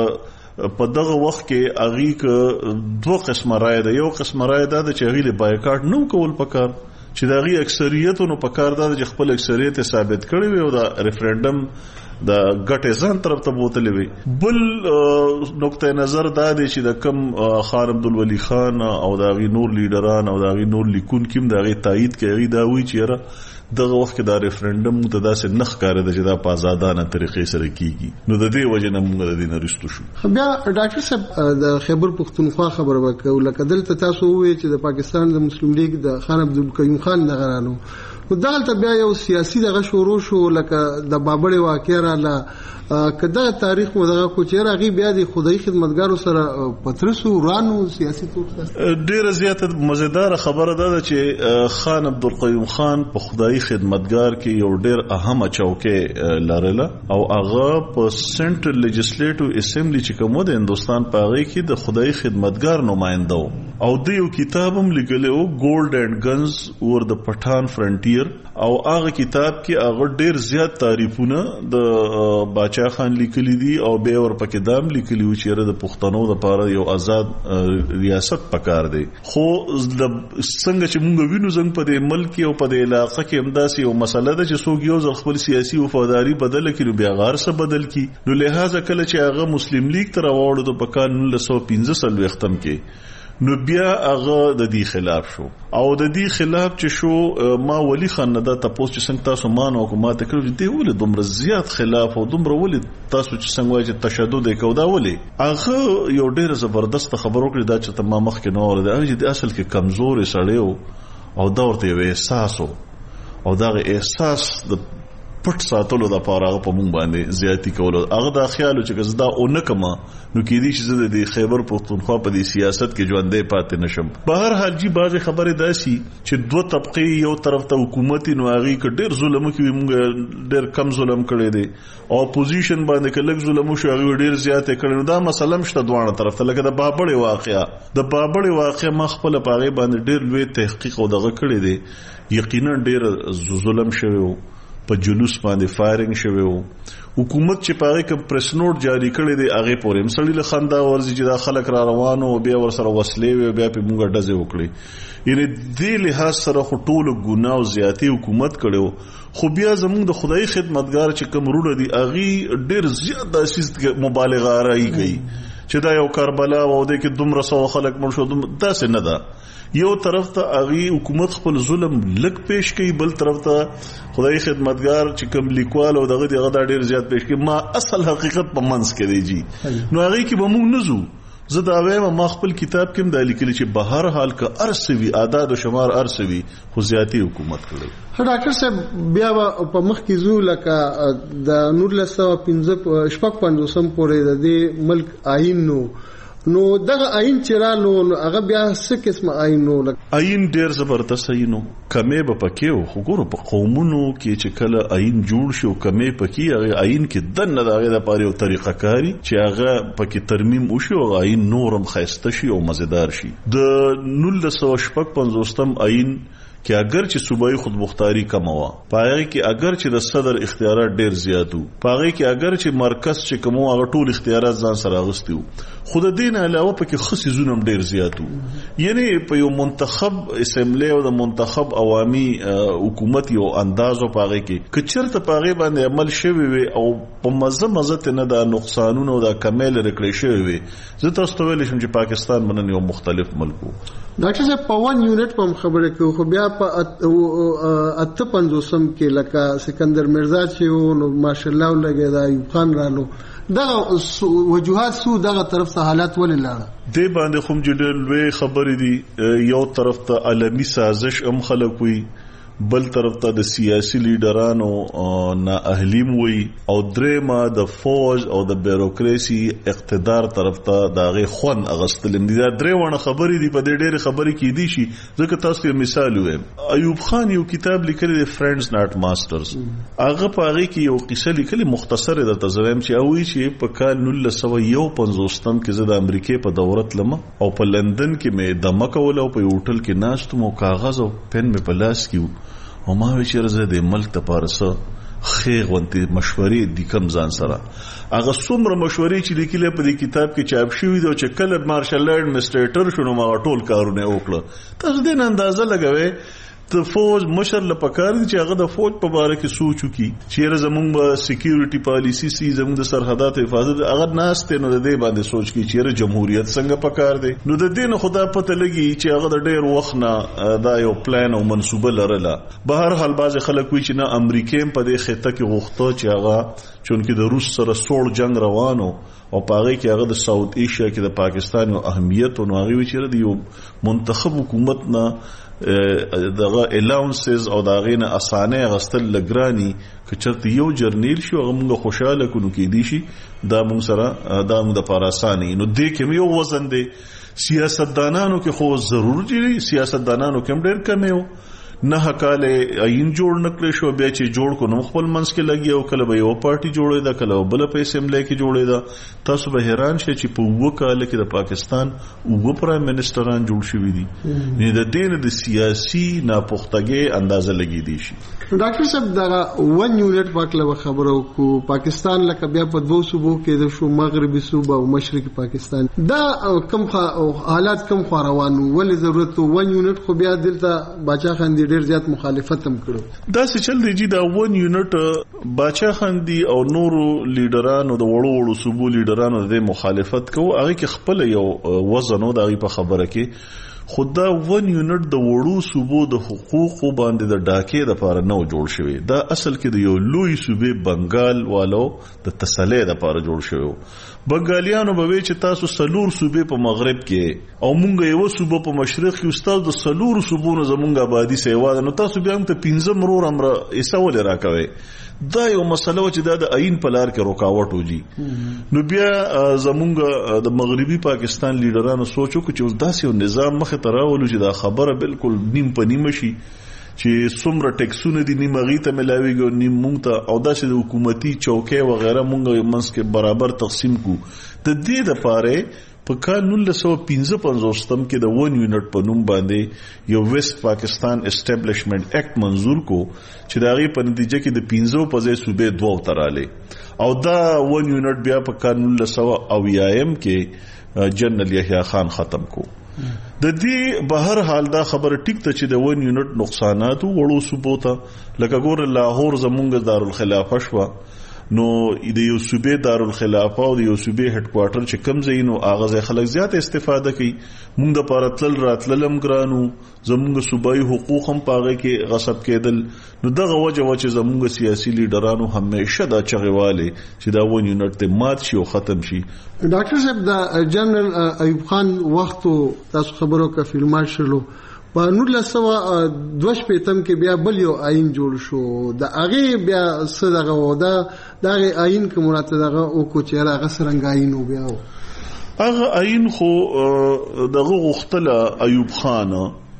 په دغه وخت کې هغې که دوه قسمه رایه ده، یو قسمه رایه دا ده چې هغې له بایکاټ نه کول پکار چې د هغې اکثریت نو پکار دا ده چې خپل اکثریت یې ثابت کړی وي او د ریفرنډم د ګټې ځان طرف ته بوتلی وي. بل نقطه نظر دا دی چې د کم خان عبدالولي خان او د هغې نور لیډران او د هغې نور لیکونکي هم د هغې تایید کوي. هغې دا وایي چې یاره دغه وخت کې دا ریفرنډم ته داسې نه ښکارېده چې دا په آزادانه طریقې سره کیږي، نو د دې وجې نه موږ د دې نه رستو شو. بیا ډاکټر صاحب د خیبر پښتونخوا خبره وکړو، لکه دلته تاسو ووایئ چې د پاکستان د مسلم لیگ د خان عبدالقیوم خان دغه رانو، خو دغلته بیا یو سیاسي دغه شروع شو، لکه د بابړې واقعه راله که دغه تاریخ مو دغه کو چې هغې بیا د خدایي خدمتګارو سره پترسو ورانو سیاسي طور ډېره زیاته مزیداره خبره دا ده چې خان عبدالقیوم خان په خدایي خدمتګار کې یو ډېر اهمه چوکۍ لرله او هغه په سنټرل لیجسلیټیو اسمبلی چې کوم د هندوستان په هغې کې د خدایي خدمتګار نماینده و او د یو کتاب هم لیکلی و ګولډ اینډ ګنز اور د پټان فرنټیر او هغه کتاب کې هغه ډېر زیات تعریفونه د باچا خان لیکلی دي او بیا ورپکې دا هم لیکلي و چې د پښتنو دپاره یو آزاد ریاست پکار دی. خو څنګه چې مونږ وینو زموږ په دې ملک او په دې علاقه کې همداسې یو مسله ده چې څوک یو ځل خپل سیاسي وفاداري بدله کړي نو بیا غار څه بدل کړي، نو لہذا کله چې هغه مسلم لیگ ته راوړو د په کال نولس سوه پنځه څلوېښتم کې نو بیا هغه د دې خلاف شو او د دې خلاف چې شو ما ولی خان نه دا تاسو چې څنګه تاسو مانو او ما ته کړو دی ولې دومره زیات خلاف او دومره ولې تاسو چې څنګه وایي چې تشدد یې کو دا ولې هغه یو ډېر زبردست خبر وکړي دا چې ما مخکې نه اورید هغه د اصل کې کمزوري سړی او دا ورته یو احساس او دا احساس د پټ ساتلو د پاره په مونږ باندې زیاتی کولو. هغه دا خیال چې زدا اونکما نو کې دي چې د خیبر پختونخوا په دې سیاست کې ژوندې پاتې نشم. په هر حال جی بعض خبره داسي چې دوه طبقه یو طرف ته حکومت نو هغه کې ډېر ظلم کوي، مونږ ډېر کم ظلم کړی دی، او اپوزیشن باندې کلک ظلم شو هغه ډېر زیات کړي. نو دا مسله مشته دوه طرف ته، لکه د بابړې واقعیا د بابړې واقعیا مخ خپل پاغه باندې ډېر لوی تحقیق او دغه کړی دی. یقینا ډېر ظلم شوی، په جلوس باندې فایرینګ شوی وو. حکومت چې پاره کوم پریس نوٹ جاری کړی دی هغه پورې مسړی له خندا ورزي چې دا خلک را روانو او بیا ور سره وسلې وي، بیا په موږ ډزې وکړي. یعنی دې له سره خټول ګناه او زیاتی حکومت کړو. خو بیا زموږ د خدای خدمتګار چې کوم رول دي اغي ډېر زیات د اساس مبالغه راي کوي چې دا یو کربلا و د کې دومره سو خلک مړ شو. دا څه نه ده. یو طرف ته اغي حکومت خپل ظلم لک پیش کوي، بل طرف ته خدای خدمتګار چې کوم لیکوال او دغه دغه ډېر زیات پیش کوي. ما اصل حقیقت په منځ کې دی جی. نو هغه کې به موږ نزو. زه دا وایم ما خپل کتاب کې د لیکل چې په هر حال کې ارسوي اعداد او شمار ارسوي خو زیاتی حکومت کړی. ډاکټر صاحب بیا په مخ کې زو لکه د نور لسو پنځه شپږ پنځوسم پورې د دې ملک آئین نو نو دغه آئین چې رالو هغه بیا څه قسم آئین نو؟ آئین ډیر زبردست آئین نو، کمې به پکې خو ګورو په قومونو کې چې کله آئین جوړ شو کمې پکې هغه آئین کې دنه دغه د پاره یو طریقه کاری چې هغه پکې ترمیم وشو او آئین نورم خیسته شي او مزیدار شي. د نولس سوه شپږ پنځوستم آئین کې اگر چې صوبایي خودمختاري کم و، پاره کې اگر چې د صدر اختیارات ډیر زیات وو، پاره کې اگر چې مرکز چې کوم هغه ټول اختیارات ځان سره اغوستي وو، خو د دین علاوه پکې خصي زونم ډیر زیات وو. یعنی په یو منتخب اسمبلی او د منتخب عوامي حکومت یو اندازو پاره کې کچرته پاره باندې عمل شوی وي او په مزه مزه نه د نقصانونو او د کمال رکړې شوی وي. زه تاسو ته ویل شم چې پاکستان باندې یو مختلف ملک وو. ډاکټر صاحب په ون یونټ په خبره کې خو بیا په اته پنځوسم کې لکه سکندر مرزا چې نو ماشاءالله ولګي دا ایوب خان رالو دغه وجوهات سو دغه طرف ته حالات ولې لاړه دی باندې کوم جډل وی خبرې دي. یو طرف ته عالمی سازش ام خلک وي، بل طرف ته د سیاسي لیډرانو نااهلیم وي، او درېما د فوج او د بیروکراسي اقتدار طرف ته داغه خون اغستل دي. دا درې ونه خبرې دي، په دې ډېر خبرې کې دي شي. ځکه تاسو یو مثال وایم، ایوب خان یو کتاب لیکلی دی فرندز ناٹ ماسترز. هغه په هغه کې یو قصه لیکلي مختصر ده تزویم چې اوی چې په کال نولس سوه یو پنځوستم کې زه د امریکای په دورت لمه او په لندن کې مې دمه کول او په هوټل کې ناستم او کاغذ او پن مې په لاس کې او ما وی چې رزه د ملک ته پارسه خیغ ونتي مشورې د کم ځان سره هغه څومره مشورې چې لیکلې په دې کتاب کې چاپ شوی دی چې کله مارشل اډمنسټریټر شونو ما ټول کارونه وکړه. تاسو دې اندازه لګوي د فوج مشر لپاره دي چې هغه د فوج په اړه کې سوچ وکړي چې زمونږ به سکیورټي پالیسی سي زمونږ د سرحدات حفاظت هغه ناشته نو د دې باندې سوچ کړي چې جمهوریت څنګه پکار دی. نو د دې نه خدا پته لګي چې هغه د ډېر وخت نه دا یو پلان او منصوبه لرله. به هر حال باز خلک وی چې نه امریکای په دې خطه کې غوښته چې هغه چونکه د روس سره سوړ جنگ روانو او پاره کې هغه د ساوث ایشیا کې د پاکستان او اهمیت او هغه وی چې د یو منتخب حکومت نه دغه الاونسز او دغه نه اسانه غستل لګرانی کچرته یو جرنیل شو هغه موږ خوشاله کونو کې دي شي دا موږ سره دا موږ د پاراسانی. نو دې کې یو وزن دی. سیاستدانانو کې خو ضرور دي، سیاستدانانو کې هم ډېر کم یو نه کاله عین جوړ نکړې شو، بیا چې جوړ کو نو خپل منځ کې لګي او کله به یو پارټي جوړې ده کله بل په اسمبلی کې جوړې ده. تاسو به حیران شئ چې په وو کال کې د پاکستان وو پرایم منسٹران جوړ شوي دي. نه د دین د سیاسي ناپختګي اندازه لګي دي شي. ډاکټر صاحب دا ون یونټ پاکله خبرو کو پاکستان لکه بیا په دوه صوبو کې د شو مغربي صوبه او مشرقي پاکستان دا کم حالات کم خوروانو ولې ضرورت ون یونټ خو بیا دلته باچا خان ډیر زیات مخالفت هم کړو. دا څه چل دی چې دا ون یونټ باچا خاندي او نورو لیډرانو د وړو وړو صوبو لیډرانو د مخالفت کوي. هغه کې خپل یو وزن او د په خبره کې خدا ون یونټ د وړو صوبو د حقوقو باندې د ډاکې د لپاره نو جوړ شوی. دا اصل کې د یو لوی صوبې بنگال والو د تسلې د لپاره جوړ شوی. بنگالیانو به وی چې تاسو سلور صوبې په مغرب کې او مونږ یو صوبه په مشرق کې استاد د سلور صوبونو زمونږ آبادی سیوا ده، نو تاسو بیا هم ته پنځم رور امر ایسول راکوي. دا یو مسله و چې دا د آئین په لار کې رکاوټ وږي. نو بیا زمونږ د مغربي پاکستان لیډرانو سوچ وکړو چې داسې یو نظام مخې ته راولو چې دا خبره بالکل نیم په نیمه شي چې څومره ټیکسونه دي نیم هغې ته ملاویږي او نیم مونږ ته او داسې د حکومتي چوکۍ وغیره مونږ منځ کې برابر تقسیم کو. د دې دپاره په کال نولس سوه پنځه پنځوستم کې د ون یونټ په نوم باندې یو ویسٹ پاکستان اسټیبلشمنٹ ایکټ منظور کو چې د هغې په نتیجه کې د پنځو په ځای صوبې دوو ته رالې او دا ون یونټ بیا په کال نولس سوه اویایم کې جنرال یحیی خان ختم کو. د دې بهر حال دا خبره ټیک ته چې د ون یونټ نقصانات وړو صوبو ته لکه ګوره لاهور زمونږ دارالخلافه شوه نو د یو صوبې دارالخلافه او د یو صوبې هډ کوارټر چې کم ځای نو هغه ځای خلک زیات استفاده کوي. مونږ دپاره تلل راتلل هم ګرانو زمونږ صوبایي حقوق هم په هغې کې غصب کېدل. نو دغه وجه وه چې زمونږ سیاسي لیډرانو همیشه دا چغې والې چې دا ون یونټ دی مات شي او ختم شي. ډاکټر صاحب د جنرال ایوب خان وختو تاسو خبرو کا فیلډ مارشل په نولس سوه دوه شپېتم کې بیا بل یو آئین جوړ شو. د هغې بیا څه دغه و د هغې آئین که مراته دغه وکړو چې یاره هغه څرنګه آئین و بیا و هغه آئین خو دغه غوښتله ایوب خان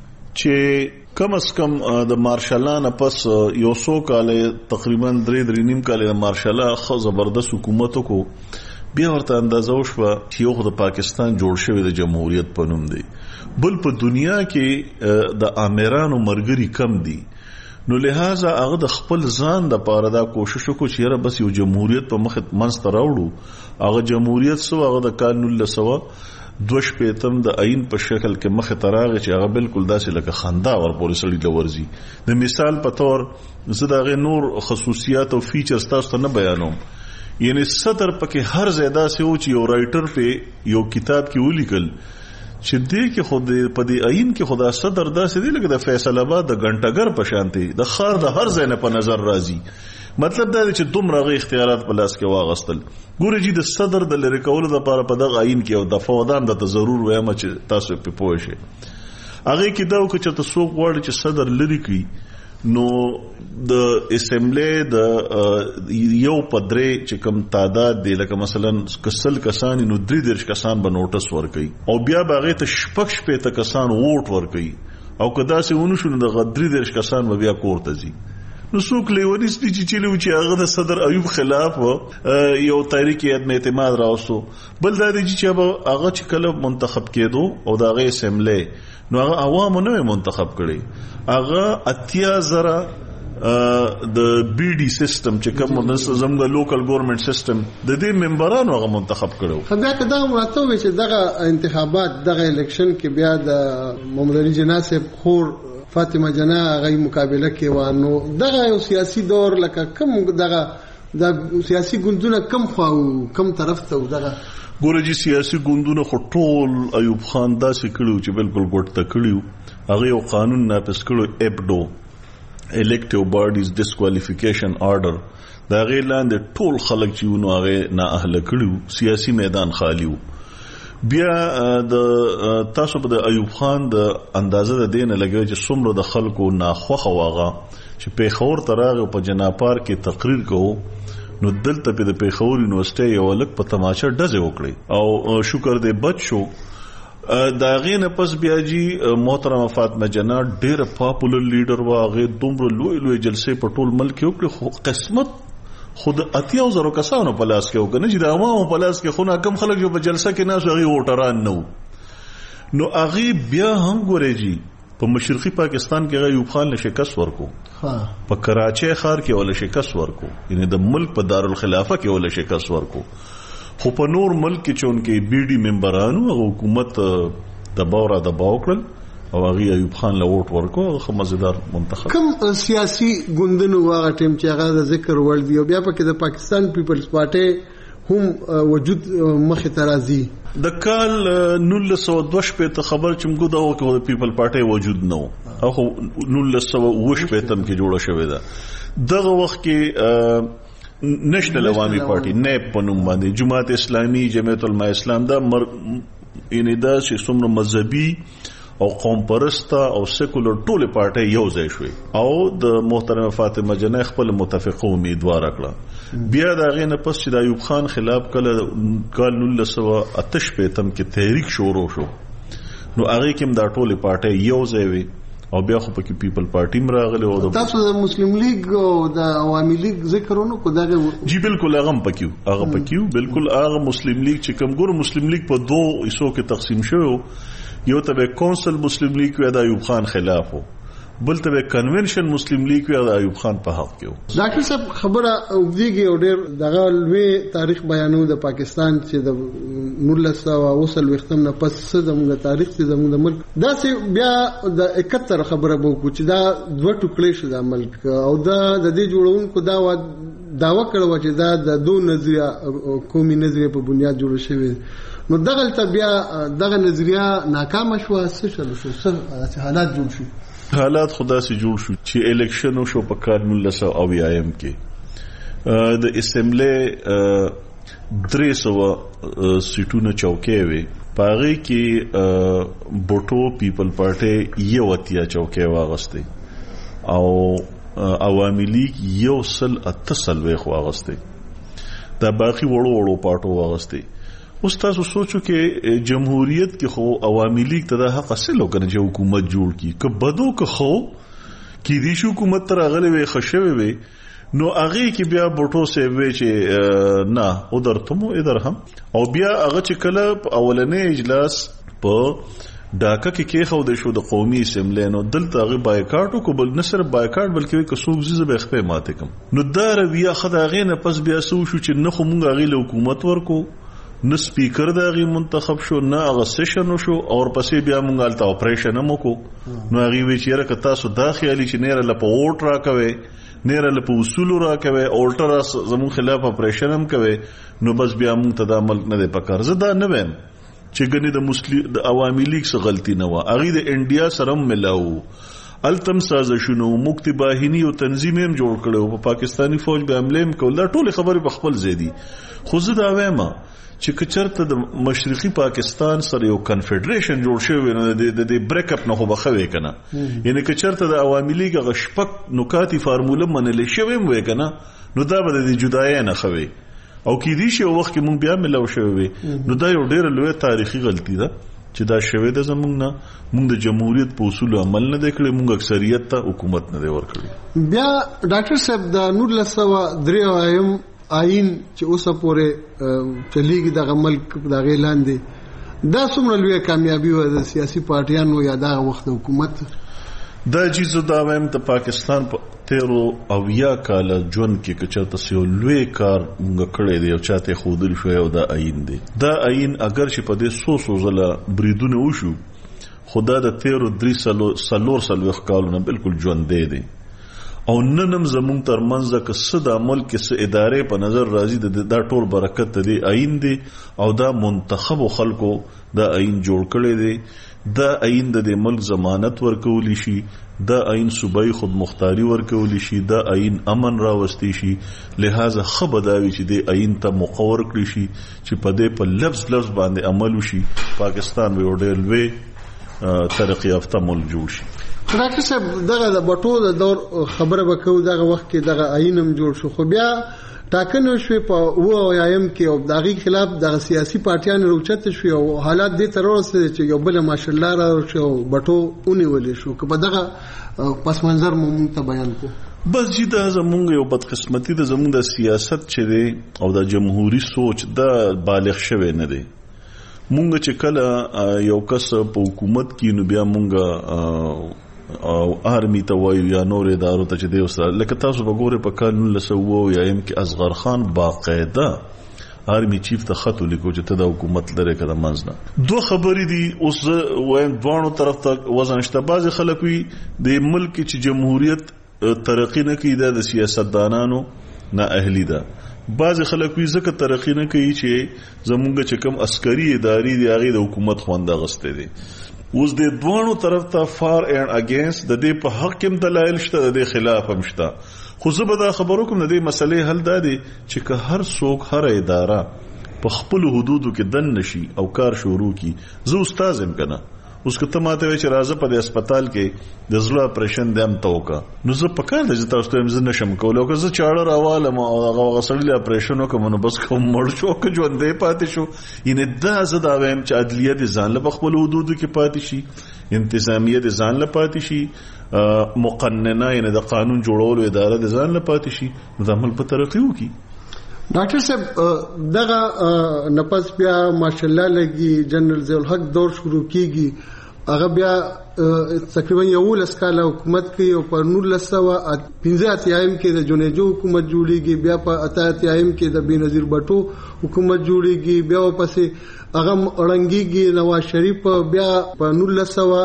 چې کم از کم د مارشالانه پس یو څو کاله تقریبا درې درې نیم کاله د مارشاله ښه زبردست حکومت وکړو. بیا ورته اندازه وشوه چې یو خو د پاکستان جوړ شوی د جمهوریت په نوم دی بل په دنیا کې د امیرانو مرګري کم دي نو لہذا هغه د خپل ځان د پاره دا کوشش وکړو چې یاره بس یو جمهوریت په مخ منځ ته راوړو. هغه جمهوریت سو هغه د کال نولس سوه دوه شپېتم د آئین په شکل کې مخې ته راغی چې هغه بالکل داسې لکه خندا ورپورې سړي ته ورځي. د مثال په طور زه د هغې نور خصوصیات او فیچرز تاسو ته نه بیانوم. یعنی صدر پکې هر ځای داسې و چې یو رائټر په یو کتاب کې ولیکل چې دې کې خود په دې آئین کې خدا صدر داسې دی لکه د فیصل آباد د غنټګر په شانتي د خار د هر ځای نه په نظر راځي. مطلب دا دی چې دومره غي اختیارات په لاس کې واغستل. ګورې جی د صدر د لری کولو لپاره په دغه آئین کې یو دفعه ودان د ضرور وایم چې تاسو په پوه شئ. هغه کې دا وکړه چې تاسو غواړئ چې صدر لری کړي نو د اسمبلی د یو پدری چې کم تعداد دی لکه مثلا کسل کسان نو درې دېرش کسان به نوټس ورکوي او بیا به هغې ته شپږ شپېته کسان ووټ ورکوي او که داسې ونه شو نو دغه درې دېرش کسان به بیا کور ته ځي. نو څوک لیونیس دي چې چلی و چې هغه د صدر ایوب خلاف یو تحریک عدم اعتماد راوستو. بل دا دی چې هغه چې کله منتخب کېدو او د هغې اسمبلی نو هغه عوامو نه منتخب کړي. هغه اتیا زره د بی ډي سیستم چې کوم زموږ لوکل ګورنمنت سیستم د دې ممبرانو هغه منتخب کړو. بیا که دغه مراته وي چې دغه انتخابات دغه الیکشن کې بیا د محمد علي جناح صاحب خور فاطمه جناح هغه مقابله کې و نو دغه یو سیاسي دور لکه کم دغه د سیاسي ګوندونه کم خواو کم طرف ته دغه ګوره جی سیاسي ګوندونه خو ټول ایوب خان داسې کړو چې بالکل ګوټ ته کړیو. هغه یو قانون نافذ کړو ایپډو الیکټیو باډیز ډیسکوالیفیکیشن آرډر دا غیر لاندې ټول خلک چې ونو هغه نااهله کړیو سیاسي میدان خالیو. بیا د تاسو په د ایوب خان د اندازه د دینه لګوي چې څومره د خلکو ناخوخه واغه چې پیښور ته راغی په جناپار کې تقریر کوو نو دلته په د پیښور یونیورسيټي یو لک په تماشه ډزې وکړي او شکر دې بچ شو. دا غینه پس بیا جی محترمه فاطمه جناح ډېر پاپولر لیډر واغه دومره لوی لوی جلسې په ټول ملک کې وکړي خو قسمت خود اتیاو زرو کسانو په لاس کې وکنه چې د عوامو په لاس کې خو کم خلک جو په جلسه کې ناس هغه ووټران نو نو هغه بیا هم ګورې جی په مشرقي پاکستان کې ایوب خان له شکست ورکو په کراچۍ ښار کې ول شکست ورکو یعنی د ملک په دارالخلافه کې ول شکست ورکو خو په نور ملک کې چون کې بی ډي ممبرانو حکومت دباو را دباو کړل او هغه ایوب خان له ووټ ورکو هغه مزیدار منتخب. کوم سیاسي ګوندونو هغه ټیم چې هغه د ذکر ول دی او بیا پکې د پاکستان پیپلز پارټي هم وجود مخې ته راځي. د کال نولس سوه دوه شپېته خبر چې موږ دا وکړو د پیپل پارټي وجود نه و او نولس سوه اوه شپېتم کې جوړه شوې ده. دغه وخت کې نېشنل عوامي پارټي نیب په نوم باندې جماعت اسلامي جمعیت علماء اسلام دا یعنی دا چې څومره مذهبي او قوم پرسته او سیکولر ټول پارټي یو ځای شوې او د محترمه فاطمه جنې خپل متفقه امیدوار کړه. بیا دا غینه پس چې د ایوب خان خلاف کله کال نولس سوه اته شپېتم کې تحریک شروع شو نو هغه کې دا ټول پارټي یو ځای وي او بیا خو پکې پیپل پارټي مراغله او تاسو د مسلم لیگ او د عوامي لیگ ذکرونه کو دغه جی بالکل هغه پکې هغه پکې بالکل هغه مسلم لیگ چې کوم ګور مسلم لیگ په دوه حصو کې تقسیم شوی یو ته کونسل مسلم لیگ وی د ایوب خان خلاف وو بل ته کنونشن مسلم لیگ وی د ایوب خان په حق کې وو. ډاکټر صاحب خبره وګړي او ډېر دغه لوی تاریخ بیانو د پاکستان چې د نولس سوه اوسل وختم نه پس زموږ تاریخ چې زموږ د ملک دا سه بیا د اکهتر خبره بو کو چې دا دوه ټوکړې شو د ملک او دا د دې جوړونکو دا داوا کړو چې دا د دوه نظریه قومي نظریه په بنیاد جوړ شوی نو دغه ته بیا دغه نظریه ناکام شو څه شل شو څه حالات جوړ شو حالات خدا سي جوړ شو چې الیکشن شو په کال نولس سوه اویایم کې د اسمبلی درې سوه سیټونه چوکۍ وي پاغي کې بوټو پیپل پارټي یو اتیا چوکۍ واغسته او عوامي لیگ یو سل اتصل وي خو واغسته دا باقي وړو وړو پارټو واغسته. اوس تاسو سوچو کې جمهوریت کې خو عوامي لیگ ته د حق اصل وکړي چې حکومت جوړ کی که بدو که خو کې دې شو حکومت تر غلې وي خښوي وي نو هغه کې بیا بوټو سي وي چې نه او درتمو ادھر هم او بیا هغه چې کله اولنې اجلاس په ډاکا کې کې خو د شو د قومي اسمبلی نو دلته هغه بایکاټ کو بل نصر بایکاټ بلکې که څوک زیزه به خپې ماته کوم نو دا رویه خدای نه پس بیا سو شو چې نه خو مونږ هغه حکومت ورکو نه سپیکر دغه منتخب شو نه هغه سیشن شو او پسې بیا مونږ الته اپریشن هم وکړو نو هغه وی چې راک تاسو داخلي چې نه را لپاره ووټ راکوي نه را لپاره اصول راکوي اولټر زمون خلاف اپریشن هم کوي نو بس بیا مونږ ته د عمل نه دی پکار زدا نه ویم چې ګنې د مسلم د عوامي لیگ څخه غلطي نه و هغه د انډیا سره ملاو التم سازشونو مکتی باهنی او تنظیم هم جوړ کړو په پاکستانی فوج به حمله هم کول دا ټول خبرې په خپل زیدي خو زه دا وایم چې کچرته د مشرقي پاکستان سره یو کنفدریشن جوړ شوی نو د د بریک اپ نه خو بخوي کنه یعنی کچرته د عوامي لیگ غشپک نکاتی فارموله منل شوی وي کنه نو دا به د جدای نه خوي او کې دي شی وخت کې مونږ بیا ملو شوی نو دا یو ډېر لوی تاریخي غلطي ده چې دا شوی د زمونږ نه مونږ د جمهوریت په اصول عمل نه وکړي مونږ اکثریت ته حکومت نه ورکړي. بیا ډاکټر صاحب د نولس سوه درې وایم آئین چې اوسه پورې چلیږي دغه ملک دغه لاندې دا څومره لویه کامیابي و د سیاسي پارټیانو یا دغه وخت حکومت دا چیزو دا وایم ته پاکستان په تیرو اویا کال ژوند کې که چاته سیو لوی کار موږ کړی دی او چاته خودل شوی او دا آئین دی دا آئین اگر چې په دې سو سو زله بریدونه وشو خدا د تیرو درې سلور سلوخ کالونه بالکل ژوند دی دی او ننم زمون ترمنځ د کسه د عمل کې ادارې په نظر راځي د دا ټول برکت دی آئین دی او دا منتخب خلکو دا آئین جوړ کړی دی دا آئین د ملک ضمانت ورکولی شي دا آئین صوبایي خود مختاری ورکولی شي دا آئین امن راوستي شي لہذا خبرداوي چې د آئین ته مقرر کړی شي چې په دې په لفظ لفظ باندې عمل وشي پاکستان به وړل وي ترقی یافته ملک جوړ شي. ډاکټر صاحب دغه د بټو د دور خبره وکړو دغه وخت کې دغه آئینم جوړ شو خو بیا ټاکنو شوې په و او ایم کې او دغه خلاف دغه سیاسي پارټیان روچت شوې او حالات دې تر ورسته چې یو بل ماشالله را شو بټو اونې شو که په دغه پس منظر مونږ ته بیان کو بس چې دا زمونږ یو بدقسمتي د زمونږ د سیاست چې دی او د جمهوریت سوچ دا بالغ شوی نه دی مونږ چې کله یو کس په حکومت کې نو بیا مونږ او آرمی ته وایو یا نور ادارو ته چې دی وسره لکه تاسو وګورئ په کال نولس سوه یا یم کې اصغر خان باقاعده آرمی چیف ته خط ولیکو چې ته د حکومت لري کړه منځ نه دوه خبرې دي اوس وایم دوانو طرف ته وزن شته بعض خلک وي د ملک چې جمهوریت ترقی نه کوي د سیاستدانانو نه اهلی ده بعض خلک وي ځکه ترقی نه کوي چې زمونږ چې کوم عسکري ادارې دي هغه د حکومت خوانده غسته دي اوس د دوانو طرف ته فار اینڈ اگینست د دې په حق کې دلایل شته د دې خلاف هم شته خو زه به دا خبرو کوم د دې مسلې حل دادي چې که هر څوک هر اداره په خپل حدودو کې دن نشي او کار شروع کی زه استاد هم کنه اوس که ته ماته چې راځه په دې هسپتال کې د زړه اپریشن دیم توکا نو زه پکار د چې تاسو ته زه نشم کولای که زه چاړه راوالم او هغه سړی اپریشن وکم نو بس کوم مړ شو که ژوندې پاتې شو ینه دا زه دا وایم چې عدلیه د ځان له خپل حدودو کې پاتې شي انتظامیه د ځان له پاتې شي مقننه یعنی د قانون جوړولو اداره د ځان له پاتې شي نو د عمل په ترقی وکړي. ډاکټر صاحب دغه نفس بیا ماشاءالله لګي جنرال ضیاء الحق دور شروع کیږي هغه بیا تقریبا یو لس کال حکومت کوي او په نولس سوه پنځه اتیایم کې د جونیجو حکومت جوړیږي بیا په اته اتیایم کې د بینظیر بټو حکومت جوړیږي بیا پسې هغه اړنګيږي نواز شریف بیا په نولس سوه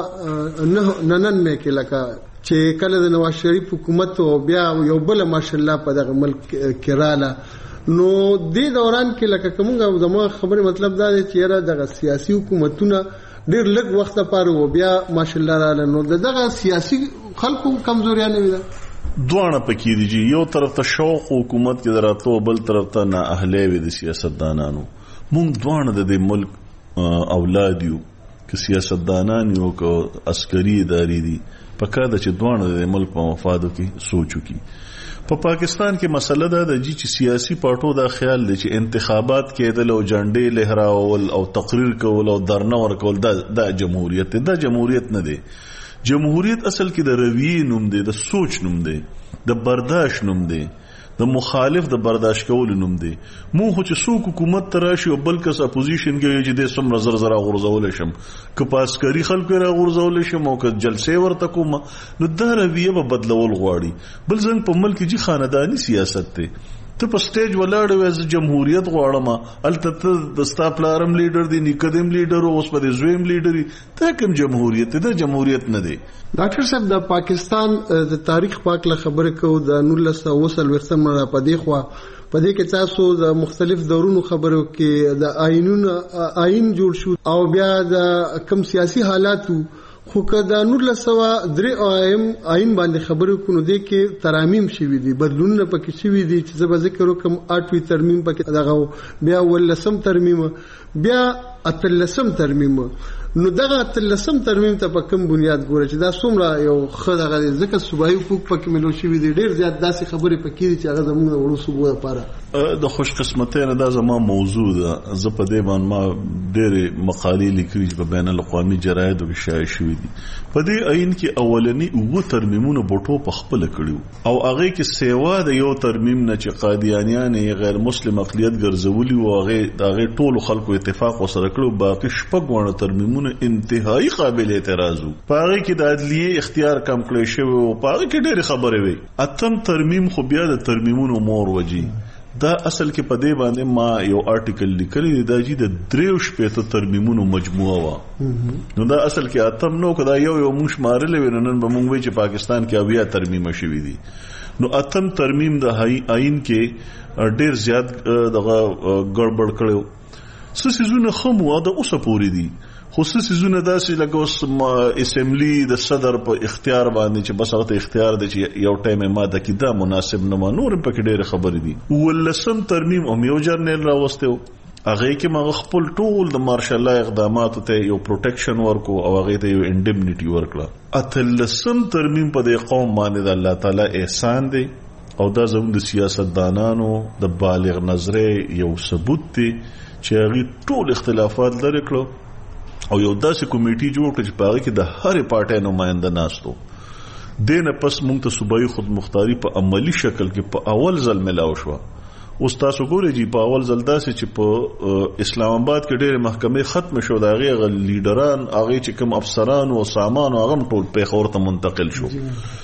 ننانوے کې لکه چې کله د نواز شریف حکومت او بیا یو بل ماشاءالله په دغه ملک کې رااله نو دې دوران کې لکه کومه زموږ خبره مطلب دا دی چې را دغه سیاسي حکومتونه ډېر لږ وخت لپاره و بیا ماشاءالله رااله نو دغه سیاسي خلکو کمزوریا نه وي دوه پکې دي یو طرف ته شوق حکومت کې دراتو بل طرف ته نه اهله وي د سیاستدانانو مونږ دوه د دې ملک اولاد یو که سیاستدانان یو که عسکري ادارې دي پکې د چې دوه د ملک په مفادو کې سوچو کې په پاکستان کې مسله ده د چې سیاسي پارټو دا خیال دی چې انتخابات کېدل او جنډې لهراول او تقریر کول او درنه ورکول دا د جمهوریت دا جمهوریت نه دی. جمهوریت اصل کې د رویې نوم دی د سوچ نوم دی د برداشت نوم دی د مخالف د برداشت کول نوم دی. مو خو چې څوک حکومت تراشي او بل کس اپوزیشن کې چې د سم نظر زرا غورځول شم که پاسکاری خلکو را غورځول شم او که جلسې ورته کوم نو دا رویه به بدلول غواړي. بل څنګه په ملک کې خاندانی سیاست دی ته په سټیج ولاړ وې جمهوریت غواړم الته د ستاپلارم لیډر دی نکدم لیډر او اوس په زویم لیډر ته کوم جمهوریت دی جمهوریت نه دی. ډاکټر صاحب د پاکستان د تاریخ پاک له خبره کو د نولس سوه څلوېښتم را پدې خوا پدې کې تاسو د مختلف دورونو خبرو کې د آئینونو آئین جوړ شو او بیا د کم سیاسي حالاتو خو که د نولس سوه درې آیم آئین باندې خبرو کو نو دې کې ترامیم شوي دي بدلونونه پکې شوي دي چې زه به ذکر وکم اټوي ترمیم پکې دغه بیا ولسم ترمیم بیا اتلسم ترمیم نو دغه اتلسم ترمیم ته په کوم بنیاد ګوره چې دا څومره یو ښه دغه ځکه صوبایي حقوق پکې ملو شوي دي ډېر زیات داسې خبرې پکې دي چې هغه زموږ د وړو صوبو لپاره د خوش قسمتۍ نه دا زما موضوع ده. زه په دې باندې ما ډېرې مقالې لیکلي چې په بین الاقوامي جراید کې شایع شوي دي. په دې عین کې اولنی اوه ترمیمونه بوټو په خپل کړیو او هغه کې سیوا د یو ترمیم نه چې قادیانیان غیر مسلم اقلیت ګرځولي او هغه هغه ټول خلکو اتفاق وسره کړو باقي شپږ وړ ترمیمونه انتهایی قابل اعتراض وو. پاره کې د عدلیه اختیار کم کړی شو او پاره کې ډېر خبرې وي. اتم ترمیم خو بیا د ترمیمونو مور وجي دا اصل کې په دې باندې ما یو آرټیکل لیکلی دی دا چې د دریو شپېته ترمیمونو مجموعه وا نو دا اصل کې اتم نو کدا یو یو موږ شمارلې ونن به موږ وی چې پاکستان کې اویا ترمیمه شوي دي. نو اتم ترمیم د آئین کې ډېر زیات دغه ګړبړ کړو سسیزونه خمو دا اوسه پوری دي خصوصي زونه داسې لکه اوس اسمبلی د صدر په اختیار باندې چې بس هغه اختیار دی چې یو ټایم ماده کې دا مناسب نه منور په کې ډېر خبرې دي. ولسم ترمیم او یو جرنل راوستو هغه کې ما خپل ټول د مارشل الله اقداماتو ته یو پروټیکشن ورکو او هغه ته یو انډیمنیټي ورکړه. اتلسم ترمیم په دې قوم باندې د الله تعالی احسان دی او دا زموږ د سیاستدانانو د بالغ نظرې یو ثبوت دی چې هغه ټول اختلافات لري کړو او یو داسې کمیټي جوړ کړ چې په هغه کې د هرې پارټۍ نماینده ناستو. دې نه پس موږ ته صوبایي خودمختاري په عملی شکل کې په اول ځل ملاو شوه. اوس تاسو ګورئ چې په اول ځل داسې چې په اسلام آباد کې ډېرې محکمې ختم شو د هغې هغه لیډران هغې چې کوم افسران او سامان هغه هم ټول پېښور ته منتقل شو.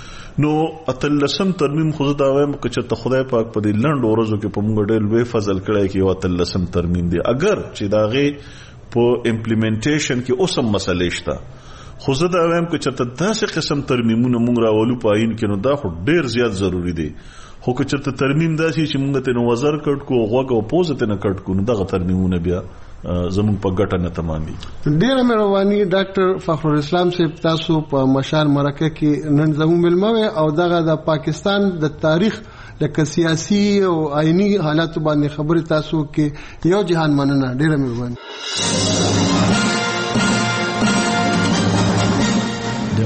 نو اتلسم ترمیم خو زه دا وایم که چېرته خدای پاک په دې لنډو ورځو کې په موږ ډېر لوی فضل کړی کې یو اتلسم ترمیم دی اگر چې د هغې په امپلیمنټیشن کې اوسم مسلې شته خو زه دا وایم که چېرته داسې قسم ترمیمونه موږ راولو په آئین کې نو دا خو ډېر زیات ضروري دی. خو که چېرته ترمیم داسې چې موږ ته نه وزر کټ کو غوږ او پوزه ته نه کټ کو نو دغه ترمیمونه بیا زموږ په ګټه نه تمامي. ډېره مهرباني ډاکټر فخر الاسلام صاحب تاسو په مشال مرکه کې نن زموږ ملمه او دغه د پاکستان د تاریخ لکه سیاسي او آئینی حالات باندې خبرې تاسو کې یو جهان مننه ډېره مهرباني.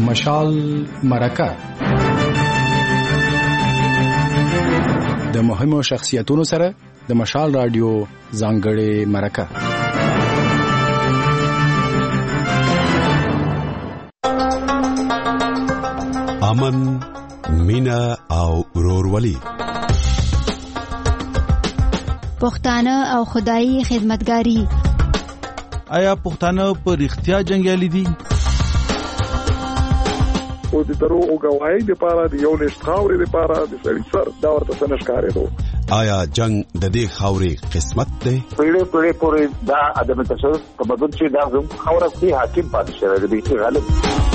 د مشال مرکه د مهمو شخصیتونو سره د مشال رادیو ځانګړې مرکه. امن، مینا او ورورولي، پښتانه او خدایي خدمتګاری. آیا پښتانه په رښتیا جنگیالي دي؟ او د درو او گواهی لپاره د یو لښت خاورې لپاره د سړي سر دا ورته څنګه ښکارېدو. آیا جنگ د دې خاورې قسمت دی؟ پیړې پیړې پورې دا ادم تشدد په بدن چې دا زموږ خاوره کې حاکم پاتې شوی دی چې غالب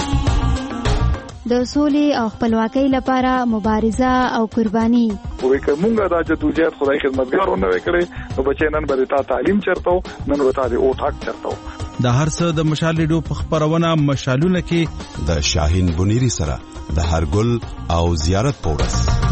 د سولې او خپلواکۍ لپاره مبارزه او قرباني. وې کومه دا جدوجہد خدای خدمتګارونه وکړي نو بچي نن به تا تعلیم چرته نن به تا د او ټاک چرته. د هر څه د مشال ریډیو په خبرونه مشالونه کې د شاهین بنيري سره د هر ګل او زیارت پورس.